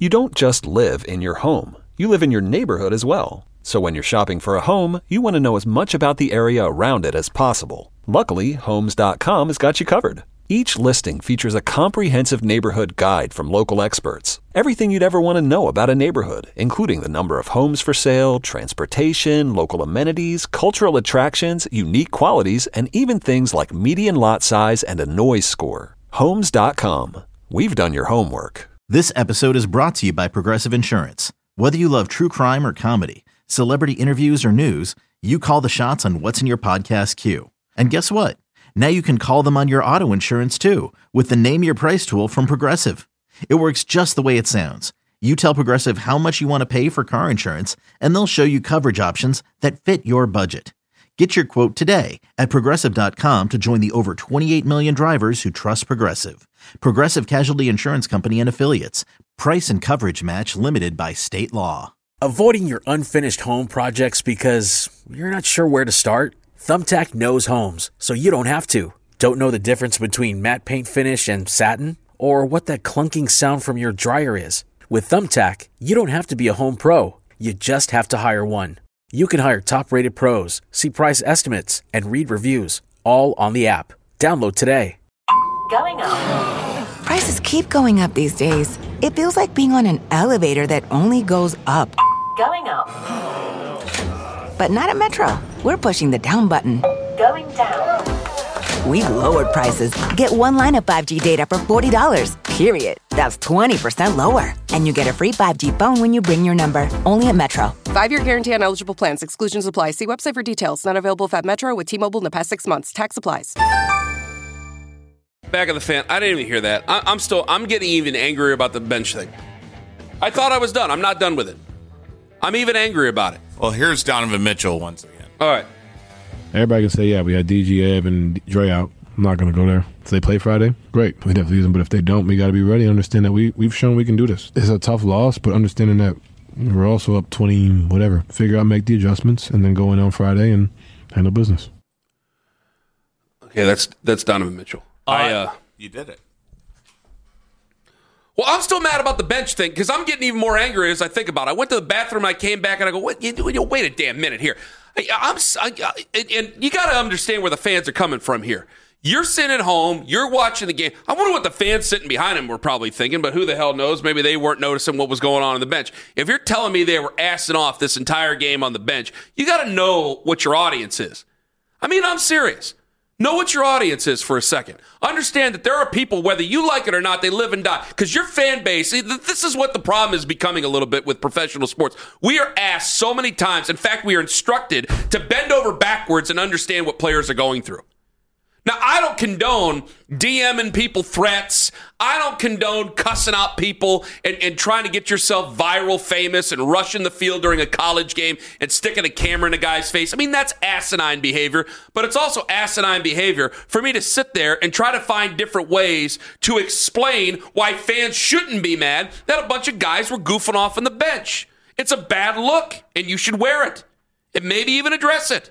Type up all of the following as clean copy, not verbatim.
You don't just live in your home. You live in your neighborhood as well. So when you're shopping for a home, you want to know as much about the area around it as possible. Luckily, Homes.com has got you covered. Each listing features a comprehensive neighborhood guide from local experts. Everything you'd ever want to know about a neighborhood, including the number of homes for sale, transportation, local amenities, cultural attractions, unique qualities, and even things like median lot size and a noise score. Homes.com. We've done your homework. This episode is brought to you by Progressive Insurance. Whether you love true crime or comedy, celebrity interviews or news, you call the shots on what's in your podcast queue. And guess what? Now you can call them on your auto insurance too with the Name Your Price tool from Progressive. It works just the way it sounds. You tell Progressive how much you want to pay for car insurance, and they'll show you coverage options that fit your budget. Get your quote today at Progressive.com to join the over 28 million drivers who trust Progressive. Progressive Casualty Insurance Company and Affiliates. Price and coverage match limited by state law. Avoiding your unfinished home projects because you're not sure where to start? Thumbtack knows homes, so you don't have to. Don't know the difference between matte paint finish and satin? Or what that clunking sound from your dryer is? With Thumbtack, you don't have to be a home pro. You just have to hire one. You can hire top-rated pros, see price estimates, and read reviews, all on the app. Download today. Going up. Prices keep going up these days. It feels like being on an elevator that only goes up. Going up. But not at Metro. We're pushing the down button. Going down. We've lowered prices. Get one line of 5G data for $40, period. That's 20% lower. And you get a free 5G phone when you bring your number. Only at Metro. 5-year guarantee on eligible plans. Exclusions apply. See website for details. Not available at Metro with T-Mobile in the past 6 months. Tax applies. Back of the fan. I didn't even hear that. I'm getting even angrier about the bench thing. I thought I was done. I'm not done with it. I'm even angry about it. Well, here's Donovan Mitchell once again. All right. Everybody can say, yeah, we had DG, Ev, and Dre out. I'm not going to go there. If they play Friday, great. We definitely use them. But if they don't, we got to be ready and understand that we've shown we can do this. It's a tough loss, but understanding that we're also up 20, whatever. Figure out, make the adjustments, and then go in on Friday and handle business. Okay, that's Donovan Mitchell. You did it. Well, I'm still mad about the bench thing because I'm getting even more angry as I think about it. I went to the bathroom, I came back, and I go, wait a damn minute here. And you got to understand where the fans are coming from here. You're sitting at home, you're watching the game. I wonder what the fans sitting behind him were probably thinking, but who the hell knows? Maybe they weren't noticing what was going on the bench. If you're telling me they were assing off this entire game on the bench, you got to know what your audience is. I mean, I'm serious. Know what your audience is for a second. Understand that there are people, whether you like it or not, they live and die. Because your fan base, this is what the problem is becoming a little bit with professional sports. We are asked so many times, in fact, we are instructed to bend over backwards and understand what players are going through. Now, I don't condone DMing people threats. I don't condone cussing out people and trying to get yourself viral famous and rushing the field during a college game and sticking a camera in a guy's face. I mean, that's asinine behavior, but it's also asinine behavior for me to sit there and try to find different ways to explain why fans shouldn't be mad that a bunch of guys were goofing off on the bench. It's a bad look, and you should wear it, and maybe even address it.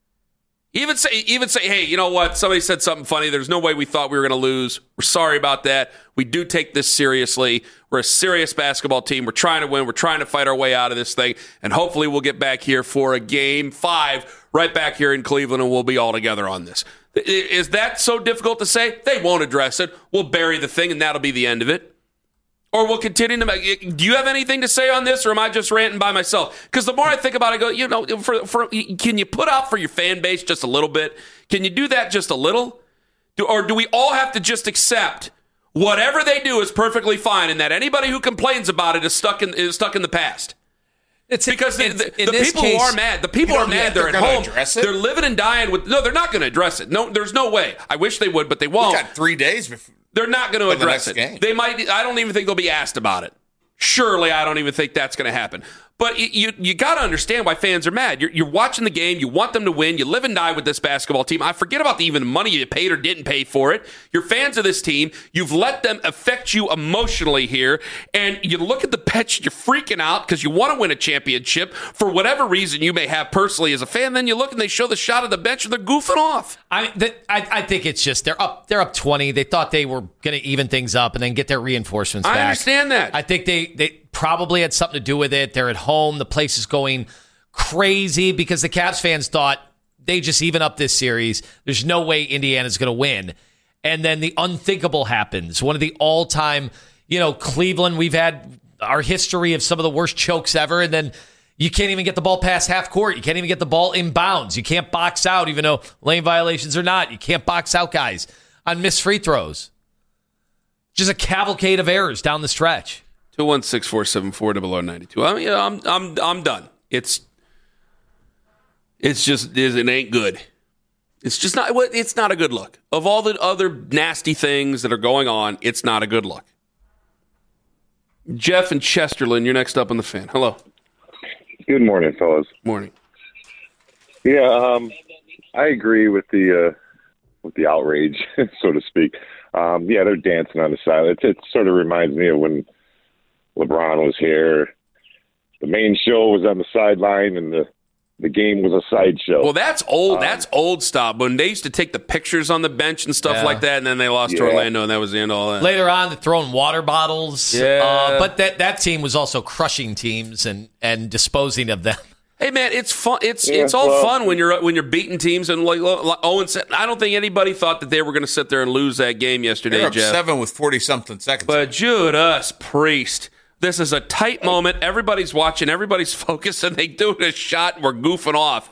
Even say, hey, you know what? Somebody said something funny. There's no way we thought we were going to lose. We're sorry about that. We do take this seriously. We're a serious basketball team. We're trying to win. We're trying to fight our way out of this thing. And hopefully we'll get back here for a game 5 right back here in Cleveland, and we'll be all together on this. Is that so difficult to say? They won't address it. We'll bury the thing, and that'll be the end of it. Or we'll continue to make. Do you have anything to say on this, or am I just ranting by myself? Because the more I think about it, I go, can you put out for your fan base just a little bit? Can you do that just a little? Or do we all have to just accept whatever they do is perfectly fine, and that anybody who complains about it is stuck in the past? It's because the people who are mad, they're at home. They're living and dying with. No, they're not going to address it. No, there's no way. I wish they would, but they won't. We got 3 days before. They're not going to address it. Game. They might. I don't even think they'll be asked about it. Surely, I don't even think that's going to happen. But you got to understand why fans are mad. You're watching the game. You want them to win. You live and die with this basketball team. I forget about the even money you paid or didn't pay for it. You're fans of this team. You've let them affect you emotionally here. And you look at the bench, you're freaking out because you want to win a championship for whatever reason you may have personally as a fan. Then you look and they show the shot of the bench and they're goofing off. I think it's just they're up 20. They thought they were going to even things up and then get their reinforcements back. I understand that. I think they probably had something to do with it. They're at home. The place is going crazy because the Cavs fans thought they just even up this series. There's no way Indiana's going to win. And then the unthinkable happens. One of the all-time, Cleveland, we've had our history of some of the worst chokes ever, and then you can't even get the ball past half court. You can't even get the ball inbounds. You can't box out, even though lane violations or not. You can't box out guys on missed free throws. Just a cavalcade of errors down the stretch. 216-474-0092. I mean, I'm done. It ain't good. It's just not. It's not a good look. Of all the other nasty things that are going on, it's not a good look. Jeff and Chesterland, you're next up on the Fan. Hello. Good morning, fellas. Morning. Yeah, I agree with the outrage, so to speak. Yeah, they're dancing on the side. It sort of reminds me of when LeBron was here. The main show was on the sideline, and the game was a sideshow. Well, that's old. That's old stuff. When they used to take the pictures on the bench and stuff like that, and then they lost to Orlando, and that was the end of all that. Later on, they're throwing water bottles. Yeah. But that team was also crushing teams and disposing of them. Hey man, it's fun. It's all fun when you're beating teams and like Owen said. I don't think anybody thought that they were going to sit there and lose that game yesterday. They're up Jeff. 7 with 40-something seconds. But Judas Priest, this is a tight moment. Everybody's watching. Everybody's focused, and they do a shot. And we're goofing off.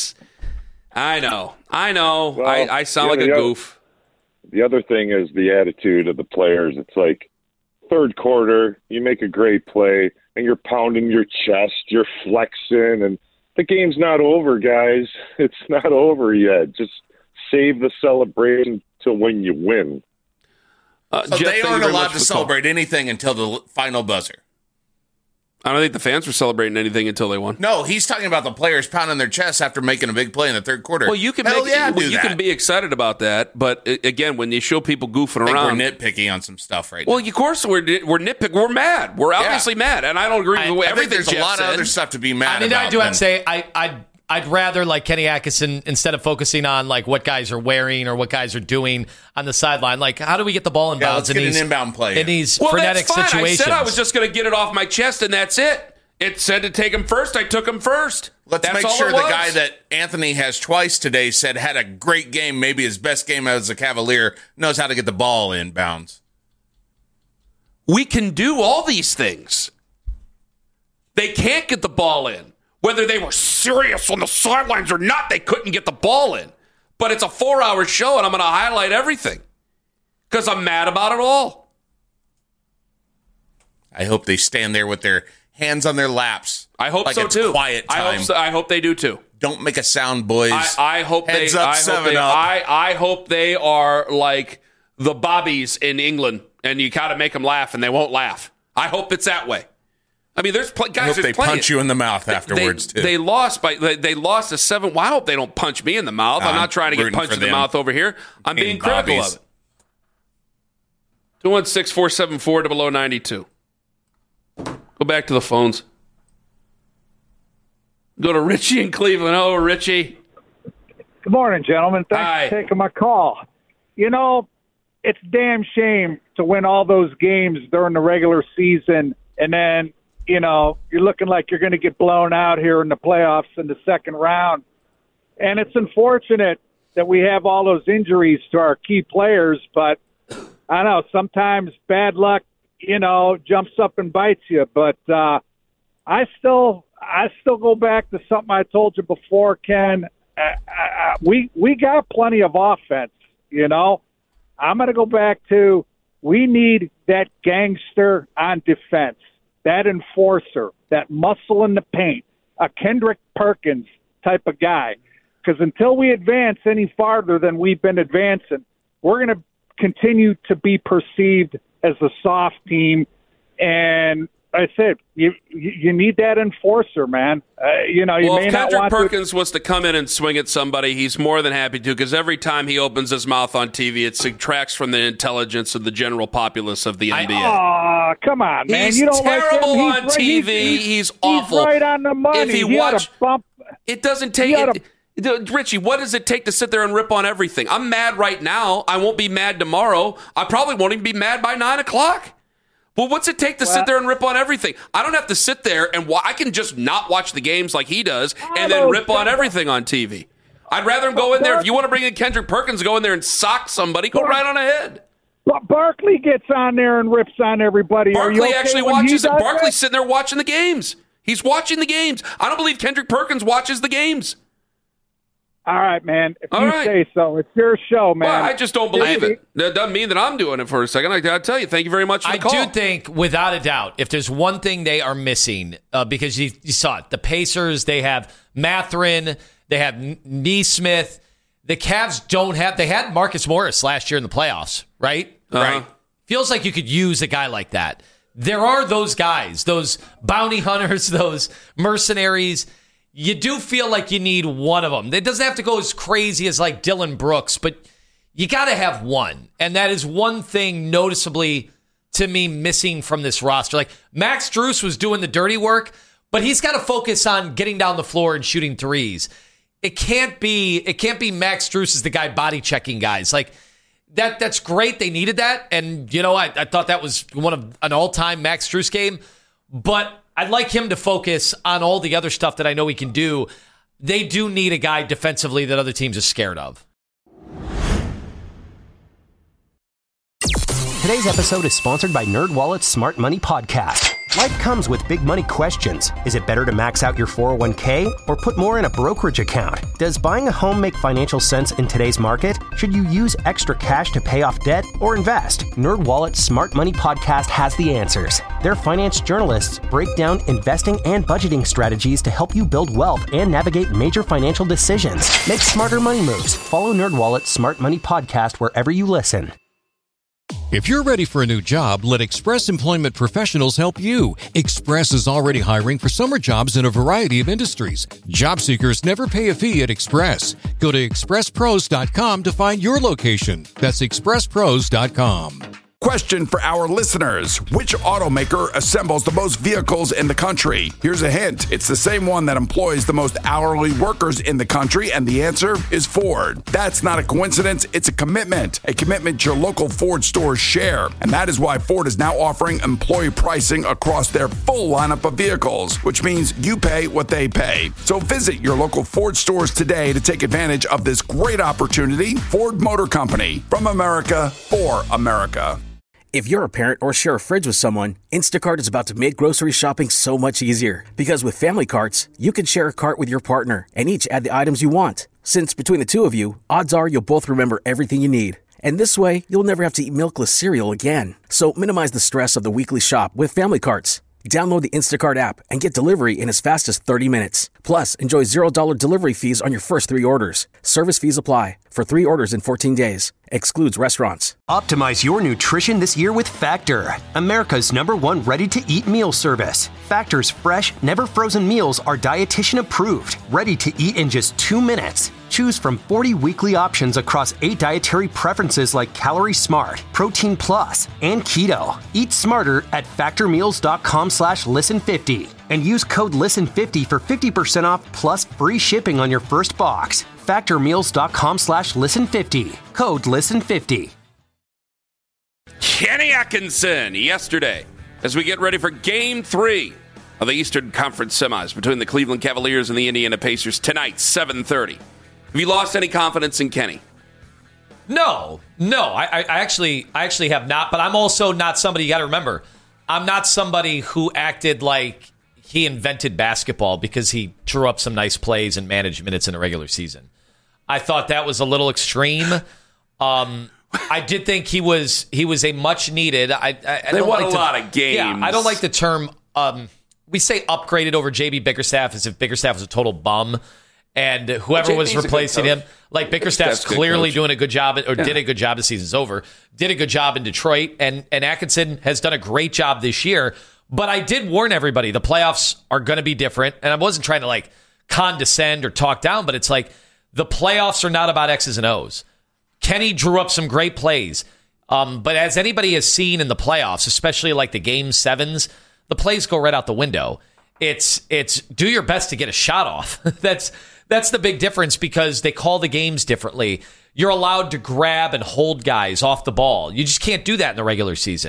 I know. Well, I sound like a goof. The other thing is the attitude of the players. It's like third quarter, you make a great play, and you're pounding your chest, you're flexing, and the game's not over, guys. It's not over yet. Just save the celebration till when you win. So Jeff, they aren't allowed to celebrate anything until the final buzzer. I don't think the fans were celebrating anything until they won. No, he's talking about the players pounding their chests after making a big play in the third quarter. Well, you can you can be excited about that, but again, when you show people goofing around, we're nitpicking on some stuff right now. now. Of course we're nitpicking. We're mad. We're obviously mad, and I don't agree with everything. There's Jeff a lot said. of other stuff to be mad about. I do have to say, I'd rather, like Kenny Atkinson, instead of focusing on like what guys are wearing or what guys are doing on the sideline, like how do we get the ball inbounds let's get an inbound play in these frenetic that's fine. situations? I said I was just going to get it off my chest, and that's it. It said to take him first. I took him first. Let's make sure the guy that Anthony has twice today said had a great game, maybe his best game as a Cavalier, knows how to get the ball inbounds. We can do all these things. They can't get the ball in. Whether they were serious on the sidelines or not, they couldn't get the ball in. But it's a 4-hour show, and I'm going to highlight everything because I'm mad about it all. I hope they stand there with their hands on their laps. I hope like so it's too. Quiet time. I hope they do too. Don't make a sound, boys. I hope Heads they. up, I hope they are like the Bobbies in England, and you got to make them laugh, and they won't laugh. I hope it's that way. I mean, there's guys. I hope they punch you in the mouth afterwards too. They lost to 7. Well, I hope they don't punch me in the mouth. I'm not trying to get punched in the mouth over here. I'm being critical of it. 216-474-0092. Go back to the phones. Go to Richie in Cleveland. Oh, Richie. Good morning, gentlemen. Thanks for taking my call. You know, it's a damn shame to win all those games during the regular season, and then, you know, you're looking like you're going to get blown out here in the playoffs in the second round. And it's unfortunate that we have all those injuries to our key players, but I don't know, sometimes bad luck, you know, jumps up and bites you. But I still go back to something I told you before, Ken. We got plenty of offense, you know. I'm going to go back to we need that gangster on defense, that enforcer, that muscle in the paint, a Kendrick Perkins type of guy. Because until we advance any farther than we've been advancing, we're going to continue to be perceived as a soft team. And I said, you need that enforcer, man. You know, you may not want Kendrick Perkins wants to come in and swing at somebody, he's more than happy to, because every time he opens his mouth on TV, it subtracts from the intelligence of the general populace of the NBA. Oh, come on, man. He's you don't terrible like him. on TV. He's awful. He's right on the money. If he watch, it doesn't take it. Richie, what does it take to sit there and rip on everything? I'm mad right now. I won't be mad tomorrow. I probably won't even be mad by 9 o'clock. Well, what's it take to sit there and rip on everything? I don't have to sit there and I can just not watch the games like he does and then rip on everything on TV. I'd rather him go in there. If you want to bring in Kendrick Perkins, go in there and sock somebody, go right on ahead. But Barkley gets on there and rips on everybody. Barkley actually watches it. Barkley's sitting there watching the games. He's watching the games. I don't believe Kendrick Perkins watches the games. All right, man. If you say so, it's your show, man. Well, I just don't believe it. That doesn't mean that I'm doing it for a second. I got to tell you, thank you very much for the call. I do think, without a doubt, if there's one thing they are missing, because you saw it, the Pacers, they have Mathurin, they have Nesmith. The Cavs don't have, they had Marcus Morris last year in the playoffs, right? Right. Feels like you could use a guy like that. There are those guys, those bounty hunters, those mercenaries. You do feel like you need one of them. It doesn't have to go as crazy as like Dylan Brooks, but you got to have one. And that is one thing noticeably to me missing from this roster. Like Max Strus was doing the dirty work, but he's got to focus on getting down the floor and shooting threes. It can't be Max Strus is the guy body checking guys. Like that's great. They needed that. And you know, I thought that was an all-time Max Strus game, but I'd like him to focus on all the other stuff that I know he can do. They do need a guy defensively that other teams are scared of. Today's episode is sponsored by NerdWallet's Smart Money Podcast. Life comes with big money questions. Is it better to max out your 401k or put more in a brokerage account? Does buying a home make financial sense in today's market? Should you use extra cash to pay off debt or invest? NerdWallet's Smart Money Podcast has the answers. Their finance journalists break down investing and budgeting strategies to help you build wealth and navigate major financial decisions. Make smarter money moves. Follow NerdWallet's Smart Money Podcast wherever you listen. If you're ready for a new job, let Express Employment Professionals help you. Express is already hiring for summer jobs in a variety of industries. Job seekers never pay a fee at Express. Go to expresspros.com to find your location. That's expresspros.com. Question for our listeners. Which automaker assembles the most vehicles in the country? Here's a hint. It's the same one that employs the most hourly workers in the country, and the answer is Ford. That's not a coincidence. It's a commitment your local Ford stores share. And that is why Ford is now offering employee pricing across their full lineup of vehicles, which means you pay what they pay. So visit your local Ford stores today to take advantage of this great opportunity. Ford Motor Company, from America for America. If you're a parent or share a fridge with someone, Instacart is about to make grocery shopping so much easier. Because with Family Carts, you can share a cart with your partner and each add the items you want. Since between the two of you, odds are you'll both remember everything you need. And this way, you'll never have to eat milkless cereal again. So minimize the stress of the weekly shop with Family Carts. Download the Instacart app and get delivery in as fast as 30 minutes. Plus, enjoy $0 delivery fees on your first 3 orders. Service fees apply. For 3 orders in 14 days. Excludes restaurants. Optimize your nutrition this year with Factor, America's #1 ready-to-eat meal service. Factor's fresh, never-frozen meals are dietitian approved, ready to eat in just 2 minutes. Choose from 40 weekly options across 8 dietary preferences like Calorie Smart, Protein Plus, and Keto. Eat smarter at factormeals.com/listen50 and use code LISTEN50 for 50% off plus free shipping on your first box. factormeals.com/listen50. Code LISTEN50. Kenny Atkinson yesterday as we get ready for Game 3 of the Eastern Conference semis between the Cleveland Cavaliers and the Indiana Pacers tonight, 7:30. Have you lost any confidence in Kenny? No. I actually have not, but I'm also not somebody, you got to remember, I'm not somebody who acted like he invented basketball because he drew up some nice plays and managed minutes in the regular season. I thought that was a little extreme. I did think he was a much needed. They won a lot of games. Yeah, I don't like the term. We say upgraded over JB Bickerstaff as if Bickerstaff was a total bum, and whoever was replacing him, like Bickerstaff's clearly doing a good job, or did a good job. The season's over. Did a good job in Detroit, and Atkinson has done a great job this year. But I did warn everybody the playoffs are going to be different, and I wasn't trying to like condescend or talk down, but it's like the playoffs are not about X's and O's. Kenny drew up some great plays. But as anybody has seen in the playoffs, especially like the Game 7s, the plays go right out the window. It's do your best to get a shot off. That's the big difference because they call the games differently. You're allowed to grab and hold guys off the ball. You just can't do that in the regular season.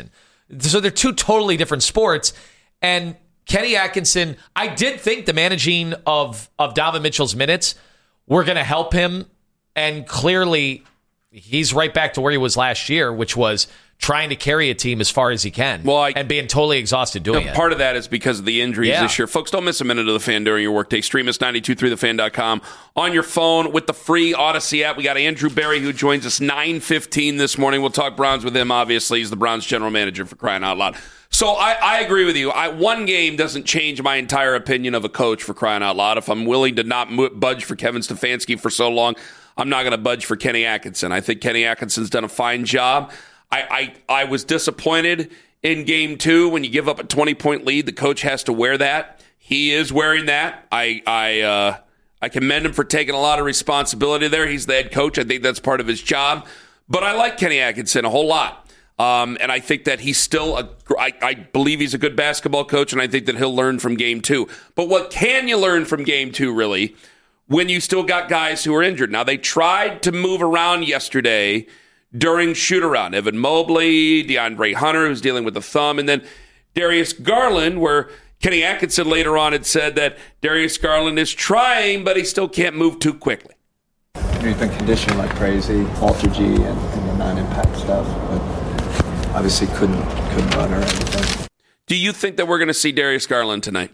So they're two totally different sports. And Kenny Atkinson, I did think the managing of Donovan Mitchell's minutes were going to help him. And clearly, he's right back to where he was last year, which was trying to carry a team as far as he can and being totally exhausted doing it. Part of that is because of the injuries this year. Folks, don't miss a minute of The Fan during your workday. Stream us 923thefan.com on your phone with the free Odyssey app. We got Andrew Berry who joins us 9:15 this morning. We'll talk Browns with him, obviously. He's the Browns general manager, for crying out loud. So I agree with you. One game doesn't change my entire opinion of a coach, for crying out loud. If I'm willing to not budge for Kevin Stefanski for so long, I'm not going to budge for Kenny Atkinson. I think Kenny Atkinson's done a fine job. I was disappointed in game 2 when you give up a 20-point lead. The coach has to wear that. He is wearing that. I commend him for taking a lot of responsibility there. He's the head coach. I think that's part of his job. But I like Kenny Atkinson a whole lot. And I think that he's still I believe he's a good basketball coach, and I think that he'll learn from game 2. But what can you learn from game 2, really, when you still got guys who are injured? Now, they tried to move around yesterday during shoot-around. Evan Mobley, DeAndre Hunter, who's dealing with a thumb, and then Darius Garland, where Kenny Atkinson later on had said that Darius Garland is trying, but he still can't move too quickly. He's been conditioned like crazy, Alter G and the non-impact stuff, but obviously couldn't run or anything. Do you think that we're going to see Darius Garland tonight?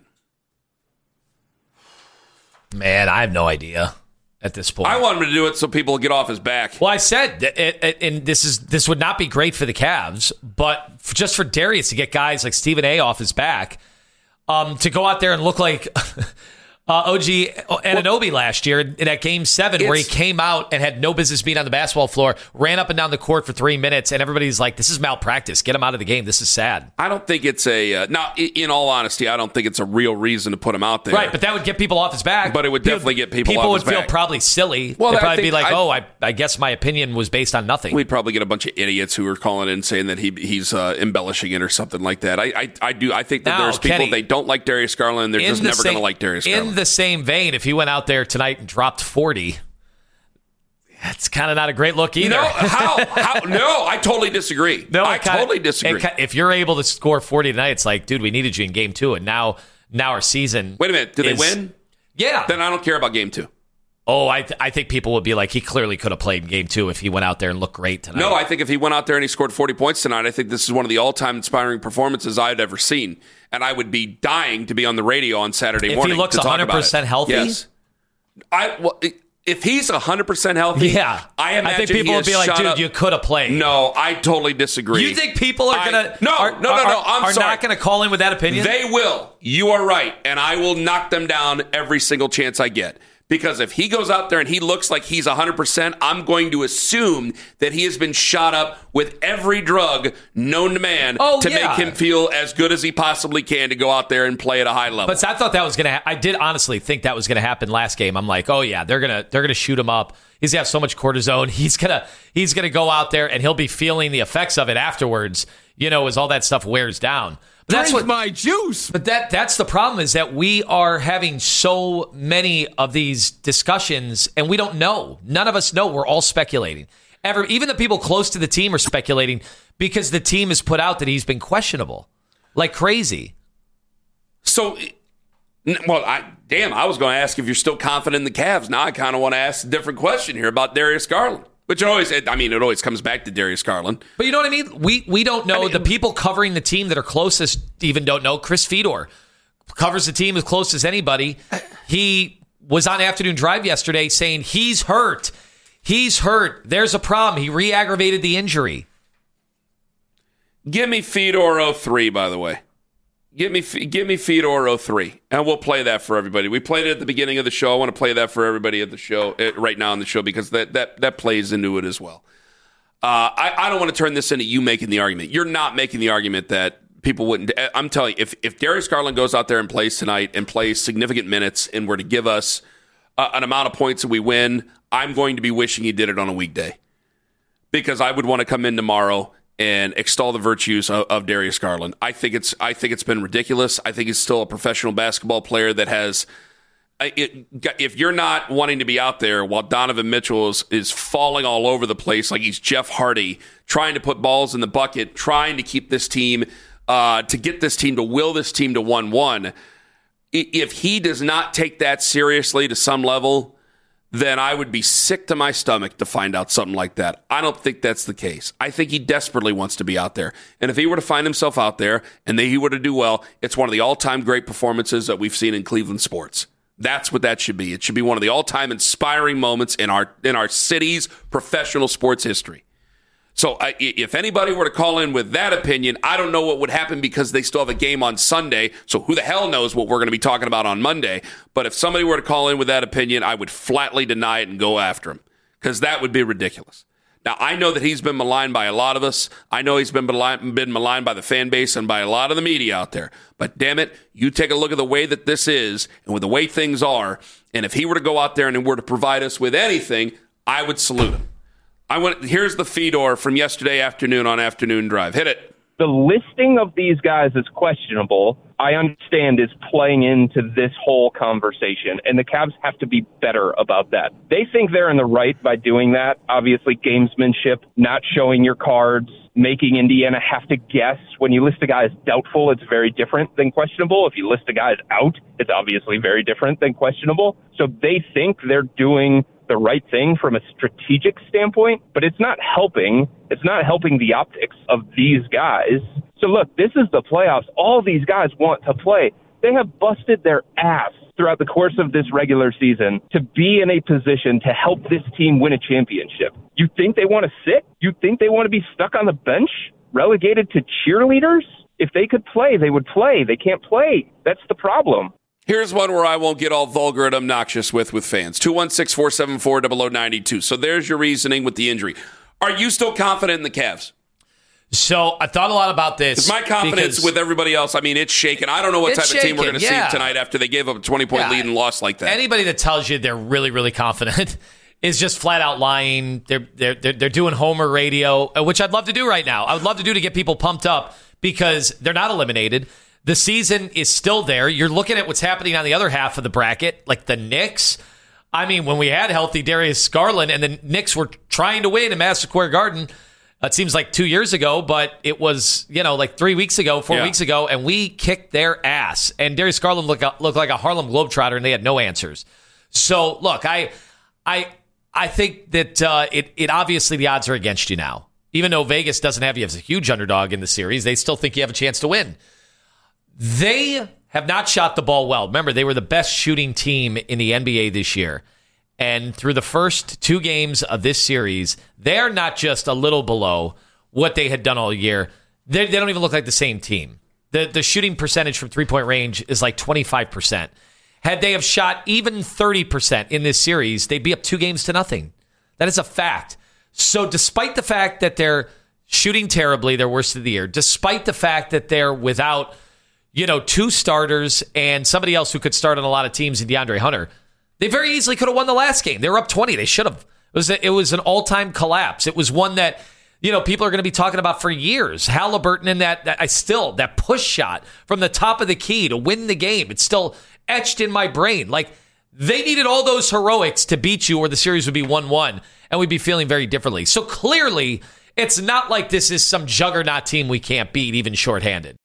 Man, I have no idea at this point. I want him to do it so people get off his back. Well, I said, and this would not be great for the Cavs, but just for Darius to get guys like Stephen A. off his back, to go out there and look like OG Anunoby last year in that Game 7 where he came out and had no business being on the basketball floor, ran up and down the court for 3 minutes, and everybody's like, this is malpractice. Get him out of the game. This is sad. I don't think it's now, in all honesty, I don't think it's a real reason to put him out there. Right, but that would get people off his back. But it would definitely get people off his back. People would feel probably silly. Well, they'd probably be like, I guess my opinion was based on nothing. We'd probably get a bunch of idiots who are calling in saying that he's embellishing it or something like that. I think that there's people, Kenny, they don't like Darius Garland, they're just never going to like Darius Garland. In the same vein, if he went out there tonight and dropped 40, that's kind of not a great look either. No, how? No, I totally disagree. I totally disagree. If you're able to score 40 tonight, it's like, dude, we needed you in game 2, and now our season. Wait a minute, did they win? Yeah. Then I don't care about game 2. Oh, I think people would be like, he clearly could have played in game 2 if he went out there and looked great tonight. No, I think if he went out there and he scored 40 points tonight, I think this is one of the all-time inspiring performances I've ever seen. And I would be dying to be on the radio on Saturday morning. If he looks 100% healthy? Yes. If he's 100% healthy, yeah, I think people would be like, dude, you could have played. No, I totally disagree. You think people are going to I'm not going to call in with that opinion? They will. You are right. And I will knock them down every single chance I get. Because if he goes out there and he looks like he's 100%, I'm going to assume that he has been shot up with every drug known to man to make him feel as good as he possibly can to go out there and play at a high level. But I thought that was going to I did honestly think that was going to happen last game. I'm like, oh yeah, they're going to shoot him up. He's going to have so much cortisone. He's going to go out there and he'll be feeling the effects of it afterwards, as all that stuff wears down. That's what my juice. But that's the problem, is that we are having so many of these discussions and we don't know. None of us know. We're all speculating. Even the people close to the team are speculating because the team has put out that he's been questionable like crazy. So, I was going to ask if you're still confident in the Cavs. Now I kind of want to ask a different question here about Darius Garland. Which it always comes back to Darius Garland. But you know what I mean? We don't know. The people covering the team that are closest even don't know. Chris Fedor covers the team as close as anybody. He was on Afternoon Drive yesterday saying he's hurt. He's hurt. There's a problem. He re-aggravated the injury. Give me Fedor 03, by the way. Give me Fedor 03, and we'll play that for everybody. We played it at the beginning of the show. I want to play that for everybody at the show right now on the show because that plays into it as well. I don't want to turn this into you making the argument. You're not making the argument that people wouldn't. I'm telling you, if Darius Garland goes out there and plays tonight and plays significant minutes and were to give us an amount of points that we win, I'm going to be wishing he did it on a weekday because I would want to come in tomorrow and extol the virtues of Darius Garland. I think it's been ridiculous. I think he's still a professional basketball player that has if you're not wanting to be out there while Donovan Mitchell is falling all over the place like he's Jeff Hardy, trying to put balls in the bucket, trying to keep this team, to get this team, to will this team to 1-1, if he does not take that seriously to some level, then I would be sick to my stomach to find out something like that. I don't think that's the case. I think he desperately wants to be out there. And if he were to find himself out there and he were to do well, it's one of the all-time great performances that we've seen in Cleveland sports. That's what that should be. It should be one of the all-time inspiring moments in our city's professional sports history. So if anybody were to call in with that opinion, I don't know what would happen because they still have a game on Sunday. So who the hell knows what we're going to be talking about on Monday. But if somebody were to call in with that opinion, I would flatly deny it and go after him because that would be ridiculous. Now, I know that he's been maligned by a lot of us. I know he's been maligned by the fan base and by a lot of the media out there. But damn it, you take a look at the way that this is and with the way things are. And if he were to go out there and were to provide us with anything, I would salute him. Here's the Fedor from yesterday afternoon on Afternoon Drive. Hit it. The listing of these guys is questionable. I understand is playing into this whole conversation, and the Cavs have to be better about that. They think they're in the right by doing that. Obviously, gamesmanship, not showing your cards, making Indiana have to guess. When you list a guy as doubtful, it's very different than questionable. If you list a guy as out, it's obviously very different than questionable. So they think they're doing the right thing from a strategic standpoint, but it's not helping. It's not helping the optics of these guys. So look, this is the playoffs. All these guys want to play. They have busted their ass throughout the course of this regular season to be in a position to help this team win a championship. You think they want to sit? You think they want to be stuck on the bench, relegated to cheerleaders? If they could play, they would play. They can't play. That's the problem. Here's one where I won't get all vulgar and obnoxious with fans. 216-474-0092. So there's your reasoning with the injury. Are you still confident in the Cavs? So I thought a lot about this. My confidence with everybody else, I mean, it's shaken. I don't know what type of team we're going to see tonight after they gave up a 20-point lead and lost like that. Anybody that tells you they're really, really confident is just flat out lying. They're doing Homer radio, which I'd love to do right now. I would love to do to get people pumped up because they're not eliminated. The season is still there. You're looking at what's happening on the other half of the bracket, like the Knicks. I mean, when we had healthy Darius Garland and the Knicks were trying to win in Madison Square Garden, it seems like 2 years ago, but it was, like 3 weeks ago, 4 weeks ago, and we kicked their ass. And Darius Garland looked like a Harlem Globetrotter, and they had no answers. So, look, I think that it obviously the odds are against you now. Even though Vegas doesn't have you as a huge underdog in the series, they still think you have a chance to win. They have not shot the ball well. Remember, they were the best shooting team in the NBA this year. And through the first 2 games of this series, they're not just a little below what they had done all year. They don't even look like the same team. The shooting percentage from three-point range is like 25%. Had they have shot even 30% in this series, they'd be up 2-0. That is a fact. So despite the fact that they're shooting terribly, their worst of the year, despite the fact that they're without 2 starters and somebody else who could start on a lot of teams in DeAndre Hunter, they very easily could have won the last game. They were up 20. They should have. It was an all-time collapse. It was one that, people are going to be talking about for years. Halliburton and that push shot from the top of the key to win the game. It's still etched in my brain. Like, they needed all those heroics to beat you or the series would be 1-1 and we'd be feeling very differently. So clearly, it's not like this is some juggernaut team we can't beat, even shorthanded.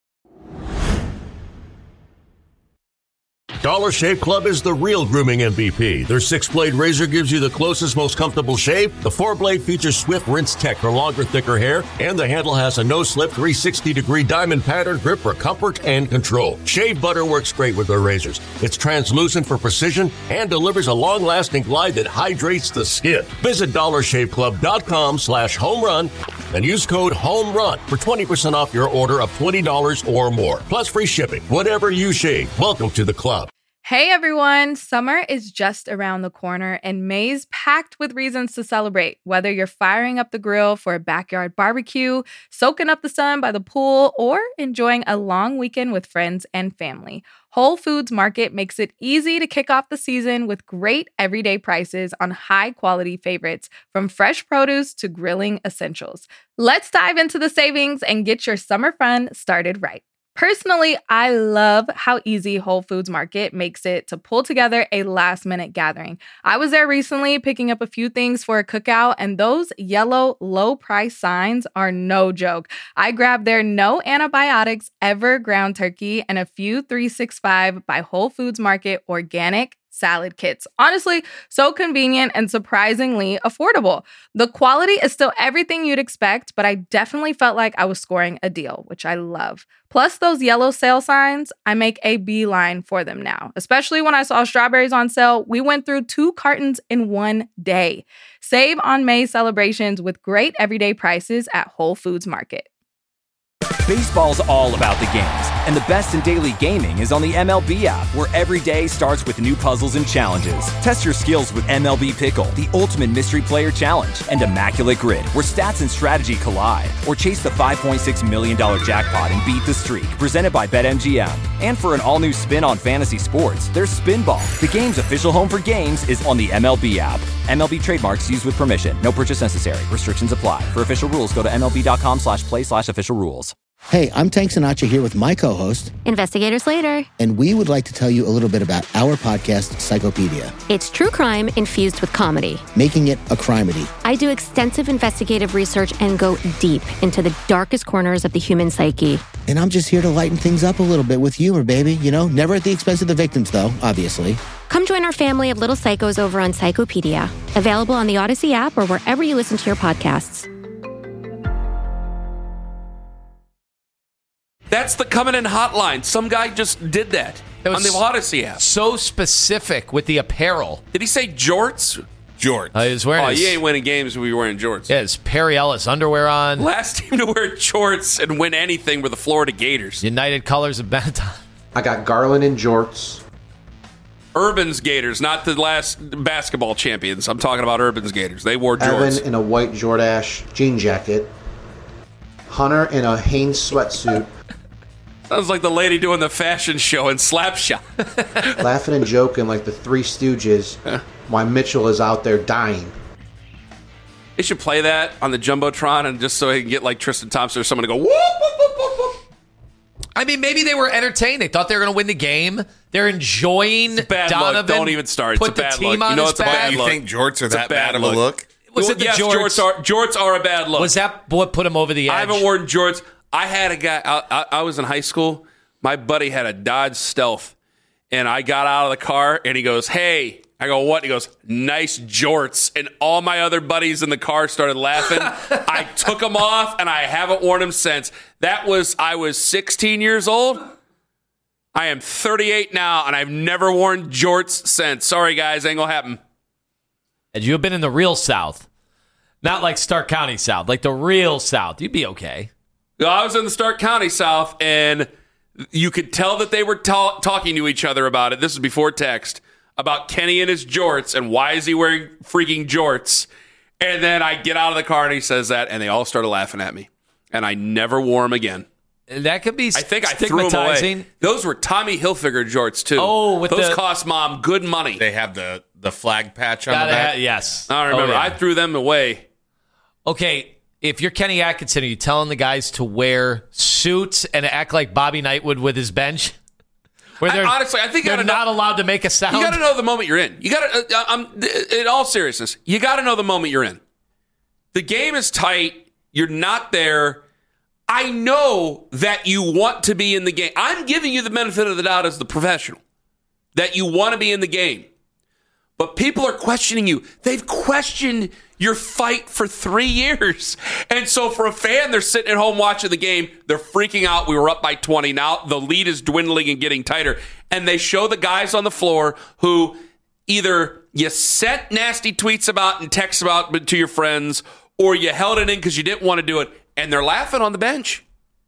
Dollar Shave Club is the real grooming MVP. Their 6-blade razor gives you the closest, most comfortable shave. The 4-blade features swift rinse tech for longer, thicker hair. And the handle has a no-slip 360-degree diamond pattern grip for comfort and control. Shave butter works great with their razors. It's translucent for precision and delivers a long-lasting glide that hydrates the skin. Visit DollarShaveClub.com/homerun and use code HOMERUN for 20% off your order of $20 or more. Plus free shipping. Whatever you shave, welcome to the club. Hey everyone, summer is just around the corner and May's packed with reasons to celebrate. Whether you're firing up the grill for a backyard barbecue, soaking up the sun by the pool, or enjoying a long weekend with friends and family, Whole Foods Market makes it easy to kick off the season with great everyday prices on high-quality favorites, from fresh produce to grilling essentials. Let's dive into the savings and get your summer fun started right. Personally, I love how easy Whole Foods Market makes it to pull together a last-minute gathering. I was there recently picking up a few things for a cookout, and those yellow low-price signs are no joke. I grabbed their no antibiotics ever ground turkey and a few 365 by Whole Foods Market organic salad kits. Honestly, so convenient and surprisingly affordable. The quality is still everything you'd expect, but I definitely felt like I was scoring a deal, which I love. Plus those yellow sale signs, I make a beeline for them now. Especially when I saw strawberries on sale, we went through 2 cartons in one day. Save on May celebrations with great everyday prices at Whole Foods Market. Baseball's all about the games, and the best in daily gaming is on the MLB app, where every day starts with new puzzles and challenges. Test your skills with MLB Pickle, the ultimate mystery player challenge, and Immaculate Grid, where stats and strategy collide. Or chase the $5.6 million jackpot and beat the streak, presented by BetMGM. And for an all-new spin on fantasy sports, there's Spinball. The game's official home for games is on the MLB app. MLB trademarks used with permission. No purchase necessary. Restrictions apply. For official rules, go to MLB.com/play/official rules. Hey, I'm Tank Sinatra here with my co-host, Investigator Slater. And we would like to tell you a little bit about our podcast, Psychopedia. It's true crime infused with comedy. Making it a crimedy. I do extensive investigative research and go deep into the darkest corners of the human psyche. And I'm just here to lighten things up a little bit with humor, baby. You know, never at the expense of the victims, though, obviously. Come join our family of little psychos over on Psychopedia. Available on the Odyssey app or wherever you listen to your podcasts. That's the coming in hotline. Some guy just did that on the Odyssey app. So specific with the apparel. Did he say jorts? Jorts. He was wearing you ain't winning games if we were wearing jorts. Yeah, his Perry Ellis underwear on. Last team to wear jorts and win anything were the Florida Gators. United Colors of Benetton. I got Garland in jorts. Urban's Gators, not the last basketball champions. I'm talking about Urban's Gators. They wore jorts. Evan in a white Jordache jean jacket. Hunter in a Hanes sweatsuit. Sounds like the lady doing the fashion show in Slapshot. Laughing and joking like the Three Stooges while Mitchell is out there dying. They should play that on the Jumbotron and just so he can get like Tristan Thompson or someone to go, whoop, whoop, whoop, whoop, whoop. I mean, maybe they were entertained. They thought they were going to win the game. They're enjoying bad Donovan. Look. Don't even start. Put it's a the bad team look. on You know his it's a back. bad You look. think jorts are It's that bad of a look? Was it the yes, jorts? Jorts are a bad look. Was that what put him over the edge? I haven't worn jorts. I had a guy. I was in high school. My buddy had a Dodge Stealth, and I got out of the car, and he goes, "Hey." I go, "What?" He goes, "Nice jorts." And all my other buddies in the car started laughing. I took them off, and I haven't worn them since. I was 16 years old. I am 38 now, and I've never worn jorts since. Sorry, guys, ain't gonna happen. Had you have been in the real South, not like Stark County South, like the real South, you'd be okay. I was in the Stark County South, and you could tell that they were talking to each other about it. This is before text. About Kenny and his jorts, and why is he wearing freaking jorts? And then I get out of the car, and he says that, and they all started laughing at me. And I never wore them again. That could be I think I threw them away. Those were Tommy Hilfiger jorts, too. Oh, with those cost Mom good money. They have the flag patch on the back. Yes. I remember. Oh, yeah. I threw them away. Okay, if you're Kenny Atkinson, are you telling the guys to wear suits and act like Bobby Knight would with his bench? Where Honestly, I think they're not allowed to make a sound. You got to know the moment you're in. You got to, in all seriousness, you got to know the moment you're in. The game is tight. You're not there. I know that you want to be in the game. I'm giving you the benefit of the doubt as the professional, that you want to be in the game. But people are questioning you. They've questioned your fight for 3 years. And so for a fan, they're sitting at home watching the game. They're freaking out. We were up by 20. Now the lead is dwindling and getting tighter. And they show the guys on the floor who either you sent nasty tweets about and texts about to your friends, or you held it in because you didn't want to do it. And they're laughing on the bench.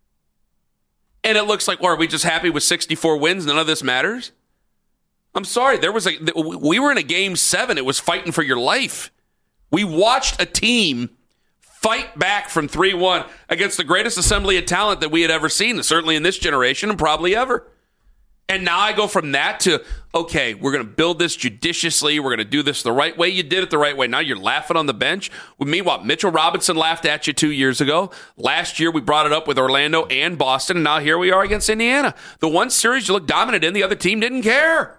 And it looks like, well, are we just happy with 64 wins? None of this matters? I'm sorry. We were in a game 7. It was fighting for your life. We watched a team fight back from 3-1 against the greatest assembly of talent that we had ever seen, certainly in this generation and probably ever. And now I go from that to, okay, we're going to build this judiciously. We're going to do this the right way. You did it the right way. Now you're laughing on the bench. With me, Mitchell Robinson laughed at you 2 years ago. Last year, we brought it up with Orlando and Boston, and now here we are against Indiana. The one series you looked dominant in, the other team didn't care.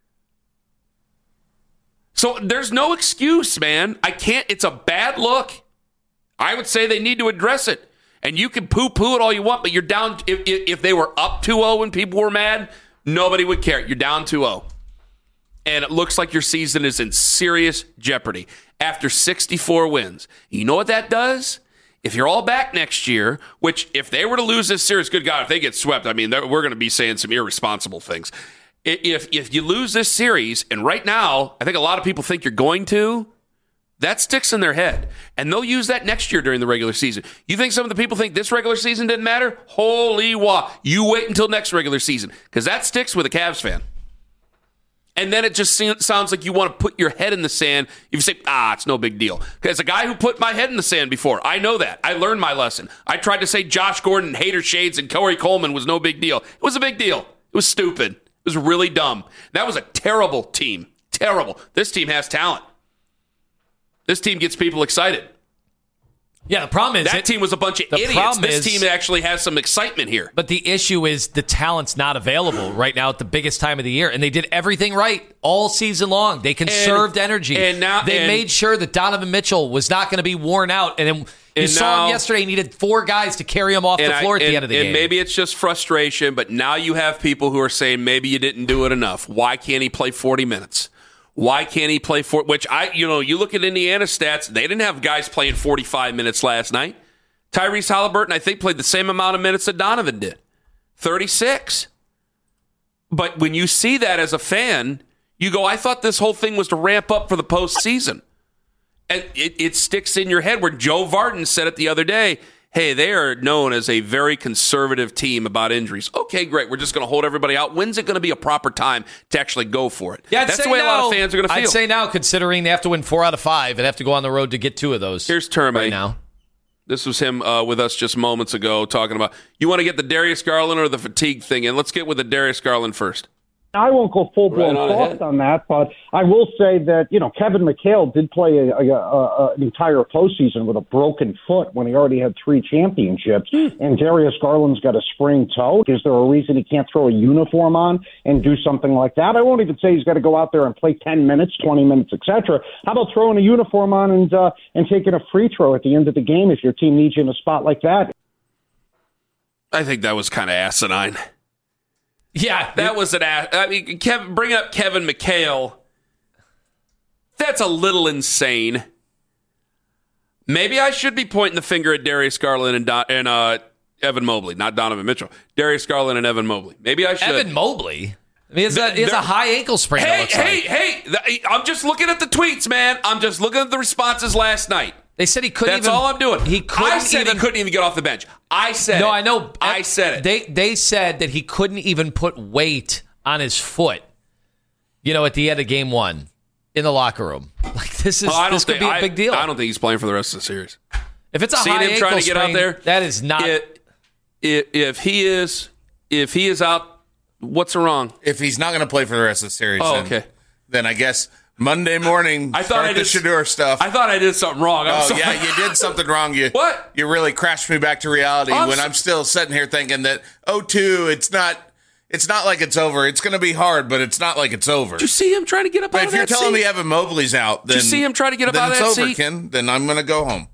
So there's no excuse, man. It's a bad look. I would say they need to address it. And you can poo-poo it all you want, but you're down. If they were up 2-0 when people were mad, nobody would care. You're down 2-0. And it looks like your season is in serious jeopardy after 64 wins. You know what that does? If you're all back next year, which if they were to lose this series, good God, if they get swept, I mean, we're going to be saying some irresponsible things. If you lose this series, and right now, I think a lot of people think you're going to, that sticks in their head. And they'll use that next year during the regular season. You think some of the people think this regular season didn't matter? Holy wah. You wait until next regular season, because that sticks with a Cavs fan. And then it just sounds like you want to put your head in the sand. You say, it's no big deal. Because a guy who put my head in the sand before, I know that. I learned my lesson. I tried to say Josh Gordon, Hater Shades, and Corey Coleman was no big deal. It was a big deal. It was stupid. It was really dumb. That was a terrible team. Terrible. This team has talent. This team gets people excited. Yeah, the problem is that team was a bunch of idiots. This team actually has some excitement here. But the issue is the talent's not available right now at the biggest time of the year. And they did everything right all season long. They conserved energy. And now they made sure that Donovan Mitchell was not going to be worn out. And then you saw him yesterday. He needed 4 guys to carry him off the floor at the end of the game. And maybe it's just frustration, but now you have people who are saying maybe you didn't do it enough. Why can't he play 40 minutes? Why can't he play which you look at Indiana's stats, they didn't have guys playing 45 minutes last night. Tyrese Halliburton, I think, played the same amount of minutes that Donovan did. 36. But when you see that as a fan, you go, I thought this whole thing was to ramp up for the postseason. And it sticks in your head where Joe Vardon said it the other day. Hey, they are known as a very conservative team about injuries. Okay, great. We're just going to hold everybody out. When's it going to be a proper time to actually go for it? Yeah, that's the way a lot of fans are going to feel. I'd say now, considering they have to win 4 out of 5 and have to go on the road to get 2 of those. Here's Terme. Right now. This was him with us just moments ago talking about, you want to get the Darius Garland or the fatigue thing in? Let's get with the Darius Garland first. I won't go full-blown soft on that, but I will say that, Kevin McHale did play an entire postseason with a broken foot when he already had 3 championships, and Darius Garland's got a sprained toe. Is there a reason he can't throw a uniform on and do something like that? I won't even say he's got to go out there and play 10 minutes, 20 minutes, etc. How about throwing a uniform on and taking a free throw at the end of the game if your team needs you in a spot like that? I think that was kind of asinine. Yeah, that was an ass. I mean, bring up Kevin McHale. That's a little insane. Maybe I should be pointing the finger at Darius Garland and Evan Mobley, not Donovan Mitchell. Darius Garland and Evan Mobley. Maybe I should. Evan Mobley? I mean, he has a high ankle sprain. Hey! I'm just looking at the tweets, man. I'm just looking at the responses last night. They said he couldn't. That's all I'm doing. He couldn't even get off the bench. I said no, it. I know. I said it. They said that he couldn't even put weight on his foot. At the end of game 1 in the locker room. Like this could be a big deal. I don't think he's playing for the rest of the series. If it's a high ankle trying to sprain, get out there, that is not. If he is out, what's wrong? If he's not going to play for the rest of the series, then I guess. Monday morning, I thought the Shedeur stuff. I thought I did something wrong. Yeah, you did something wrong. What? You really crashed me back to reality when I'm still sitting here thinking that 0-2, it's not like it's over. It's going to be hard, but it's not like it's over. Did you see him trying to get up out of that seat? If you're telling me Evan Mobley's out, then did you see him trying to get up out of that seat? It's over, Ken. Then I'm going to go home.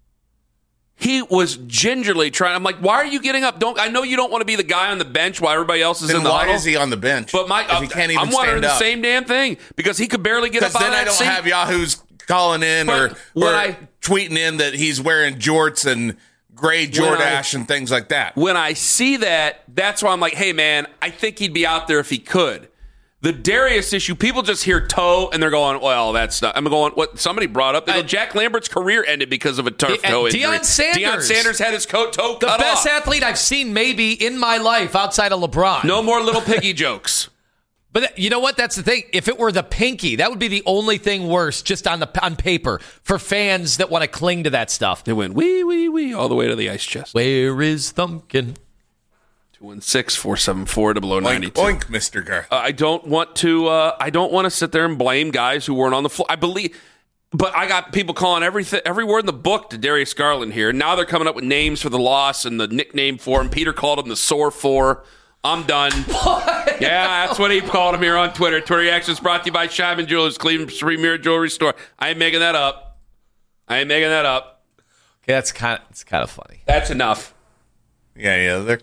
He was gingerly trying. I'm like, why are you getting up? I know you don't want to be the guy on the bench while everybody else is in the huddle. Why is he on the bench? But if he can't even I'm wondering stand up? The same damn thing because he could barely get up out of that seat. Then I don't have Yahoo's calling in or tweeting in that he's wearing jorts and gray Jordache and things like that. When I see that, that's why I'm like, hey man, I think he'd be out there if he could. The Darius issue, people just hear toe and they're going, well, that's not. I'm going, what somebody brought up. They go, Jack Lambert's career ended because of a turf toe injury. Deion Sanders had his toe cut off. The best athlete I've seen maybe in my life outside of LeBron. No more little piggy jokes. But you know what? That's the thing. If it were the pinky, that would be the only thing worse just on paper for fans that want to cling to that stuff. They went wee, wee, wee all the way to the ice chest. Where is Thumpkin? 216-474-0092. Oink, Mr. Garth. I don't want to sit there and blame guys who weren't on the floor. But I got people calling every word in the book to Darius Garland here. Now they're coming up with names for the loss and the nickname for him. Peter called him the Sore Four. I'm done. What? Yeah, that's what he called him here on Twitter. Twitter reactions brought to you by Scheiman Jewelers, Cleveland's premier jewelry store. I ain't making that up. Okay, it's kind of funny. That's enough. Yeah.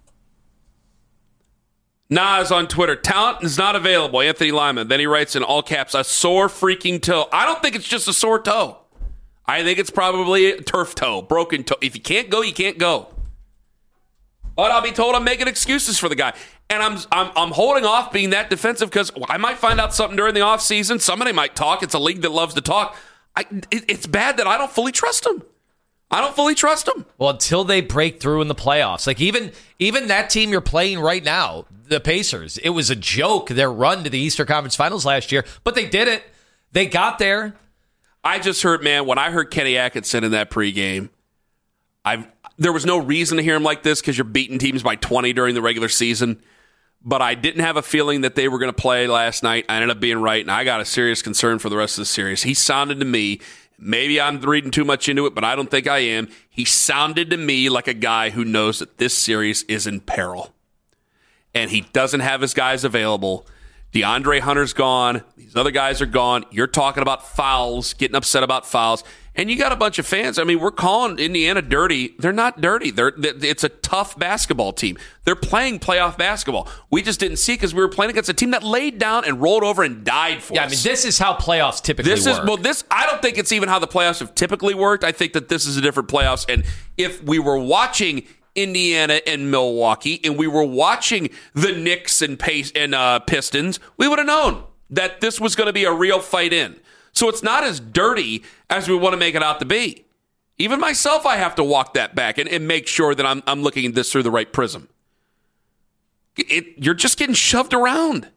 Nas on Twitter, talent is not available, Anthony Lyman. Then he writes in all caps, a sore freaking toe. I don't think it's just a sore toe. I think it's probably a turf toe, broken toe. If you can't go, you can't go. But I'll be told I'm making excuses for the guy. And I'm holding off being that defensive because I might find out something during the offseason. Somebody might talk. It's a league that loves to talk. It's bad that I don't fully trust him. Well, until they break through in the playoffs. Like even that team you're playing right now, the Pacers, it was a joke, their run to the Eastern Conference Finals last year, but they did it. They got there. I just heard, man, when I heard Kenny Atkinson in that pregame, there was no reason to hear him like this because you're beating teams by 20 during the regular season. But I didn't have a feeling that they were going to play last night. I ended up being right, and I got a serious concern for the rest of the series. He sounded to me, maybe I'm reading too much into it, but I don't think I am. He sounded to me like a guy who knows that this series is in peril. And he doesn't have his guys available. DeAndre Hunter's gone. These other guys are gone. You're talking about fouls, getting upset about fouls. And you got a bunch of fans. I mean, we're calling Indiana dirty. They're not dirty. It's a tough basketball team. They're playing playoff basketball. We just didn't see it because we were playing against a team that laid down and rolled over and died for us. Yeah, I mean, this is how playoffs typically work. I don't think it's even how the playoffs have typically worked. I think that this is a different playoffs. And if we were watching Indiana and Milwaukee, and we were watching the Knicks and Pistons, we would have known that this was going to be a real fight in. So it's not as dirty as we want to make it out to be. Even myself, I have to walk that back and make sure that I'm looking at this through the right prism. You're just getting shoved around.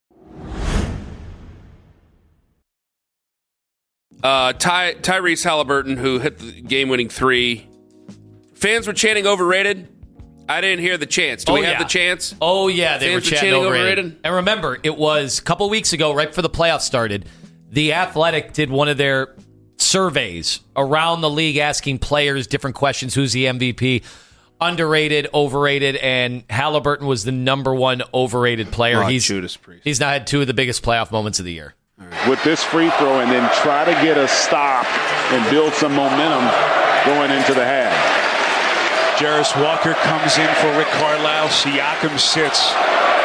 Tyrese Halliburton, who hit the game-winning three. Fans were chanting overrated. I didn't hear the chants. Do we have the chants? Oh, yeah, they were chanting overrated. And remember, it was a couple weeks ago, right before the playoffs started, The Athletic did one of their surveys around the league asking players different questions. Who's the MVP? Underrated, overrated, and Halliburton was the number one overrated player. He's now had two of the biggest playoff moments of the year. With this free throw and then try to get a stop and build some momentum going into the half. Jarris Walker comes in for Rick Carlisle. Siakam sits.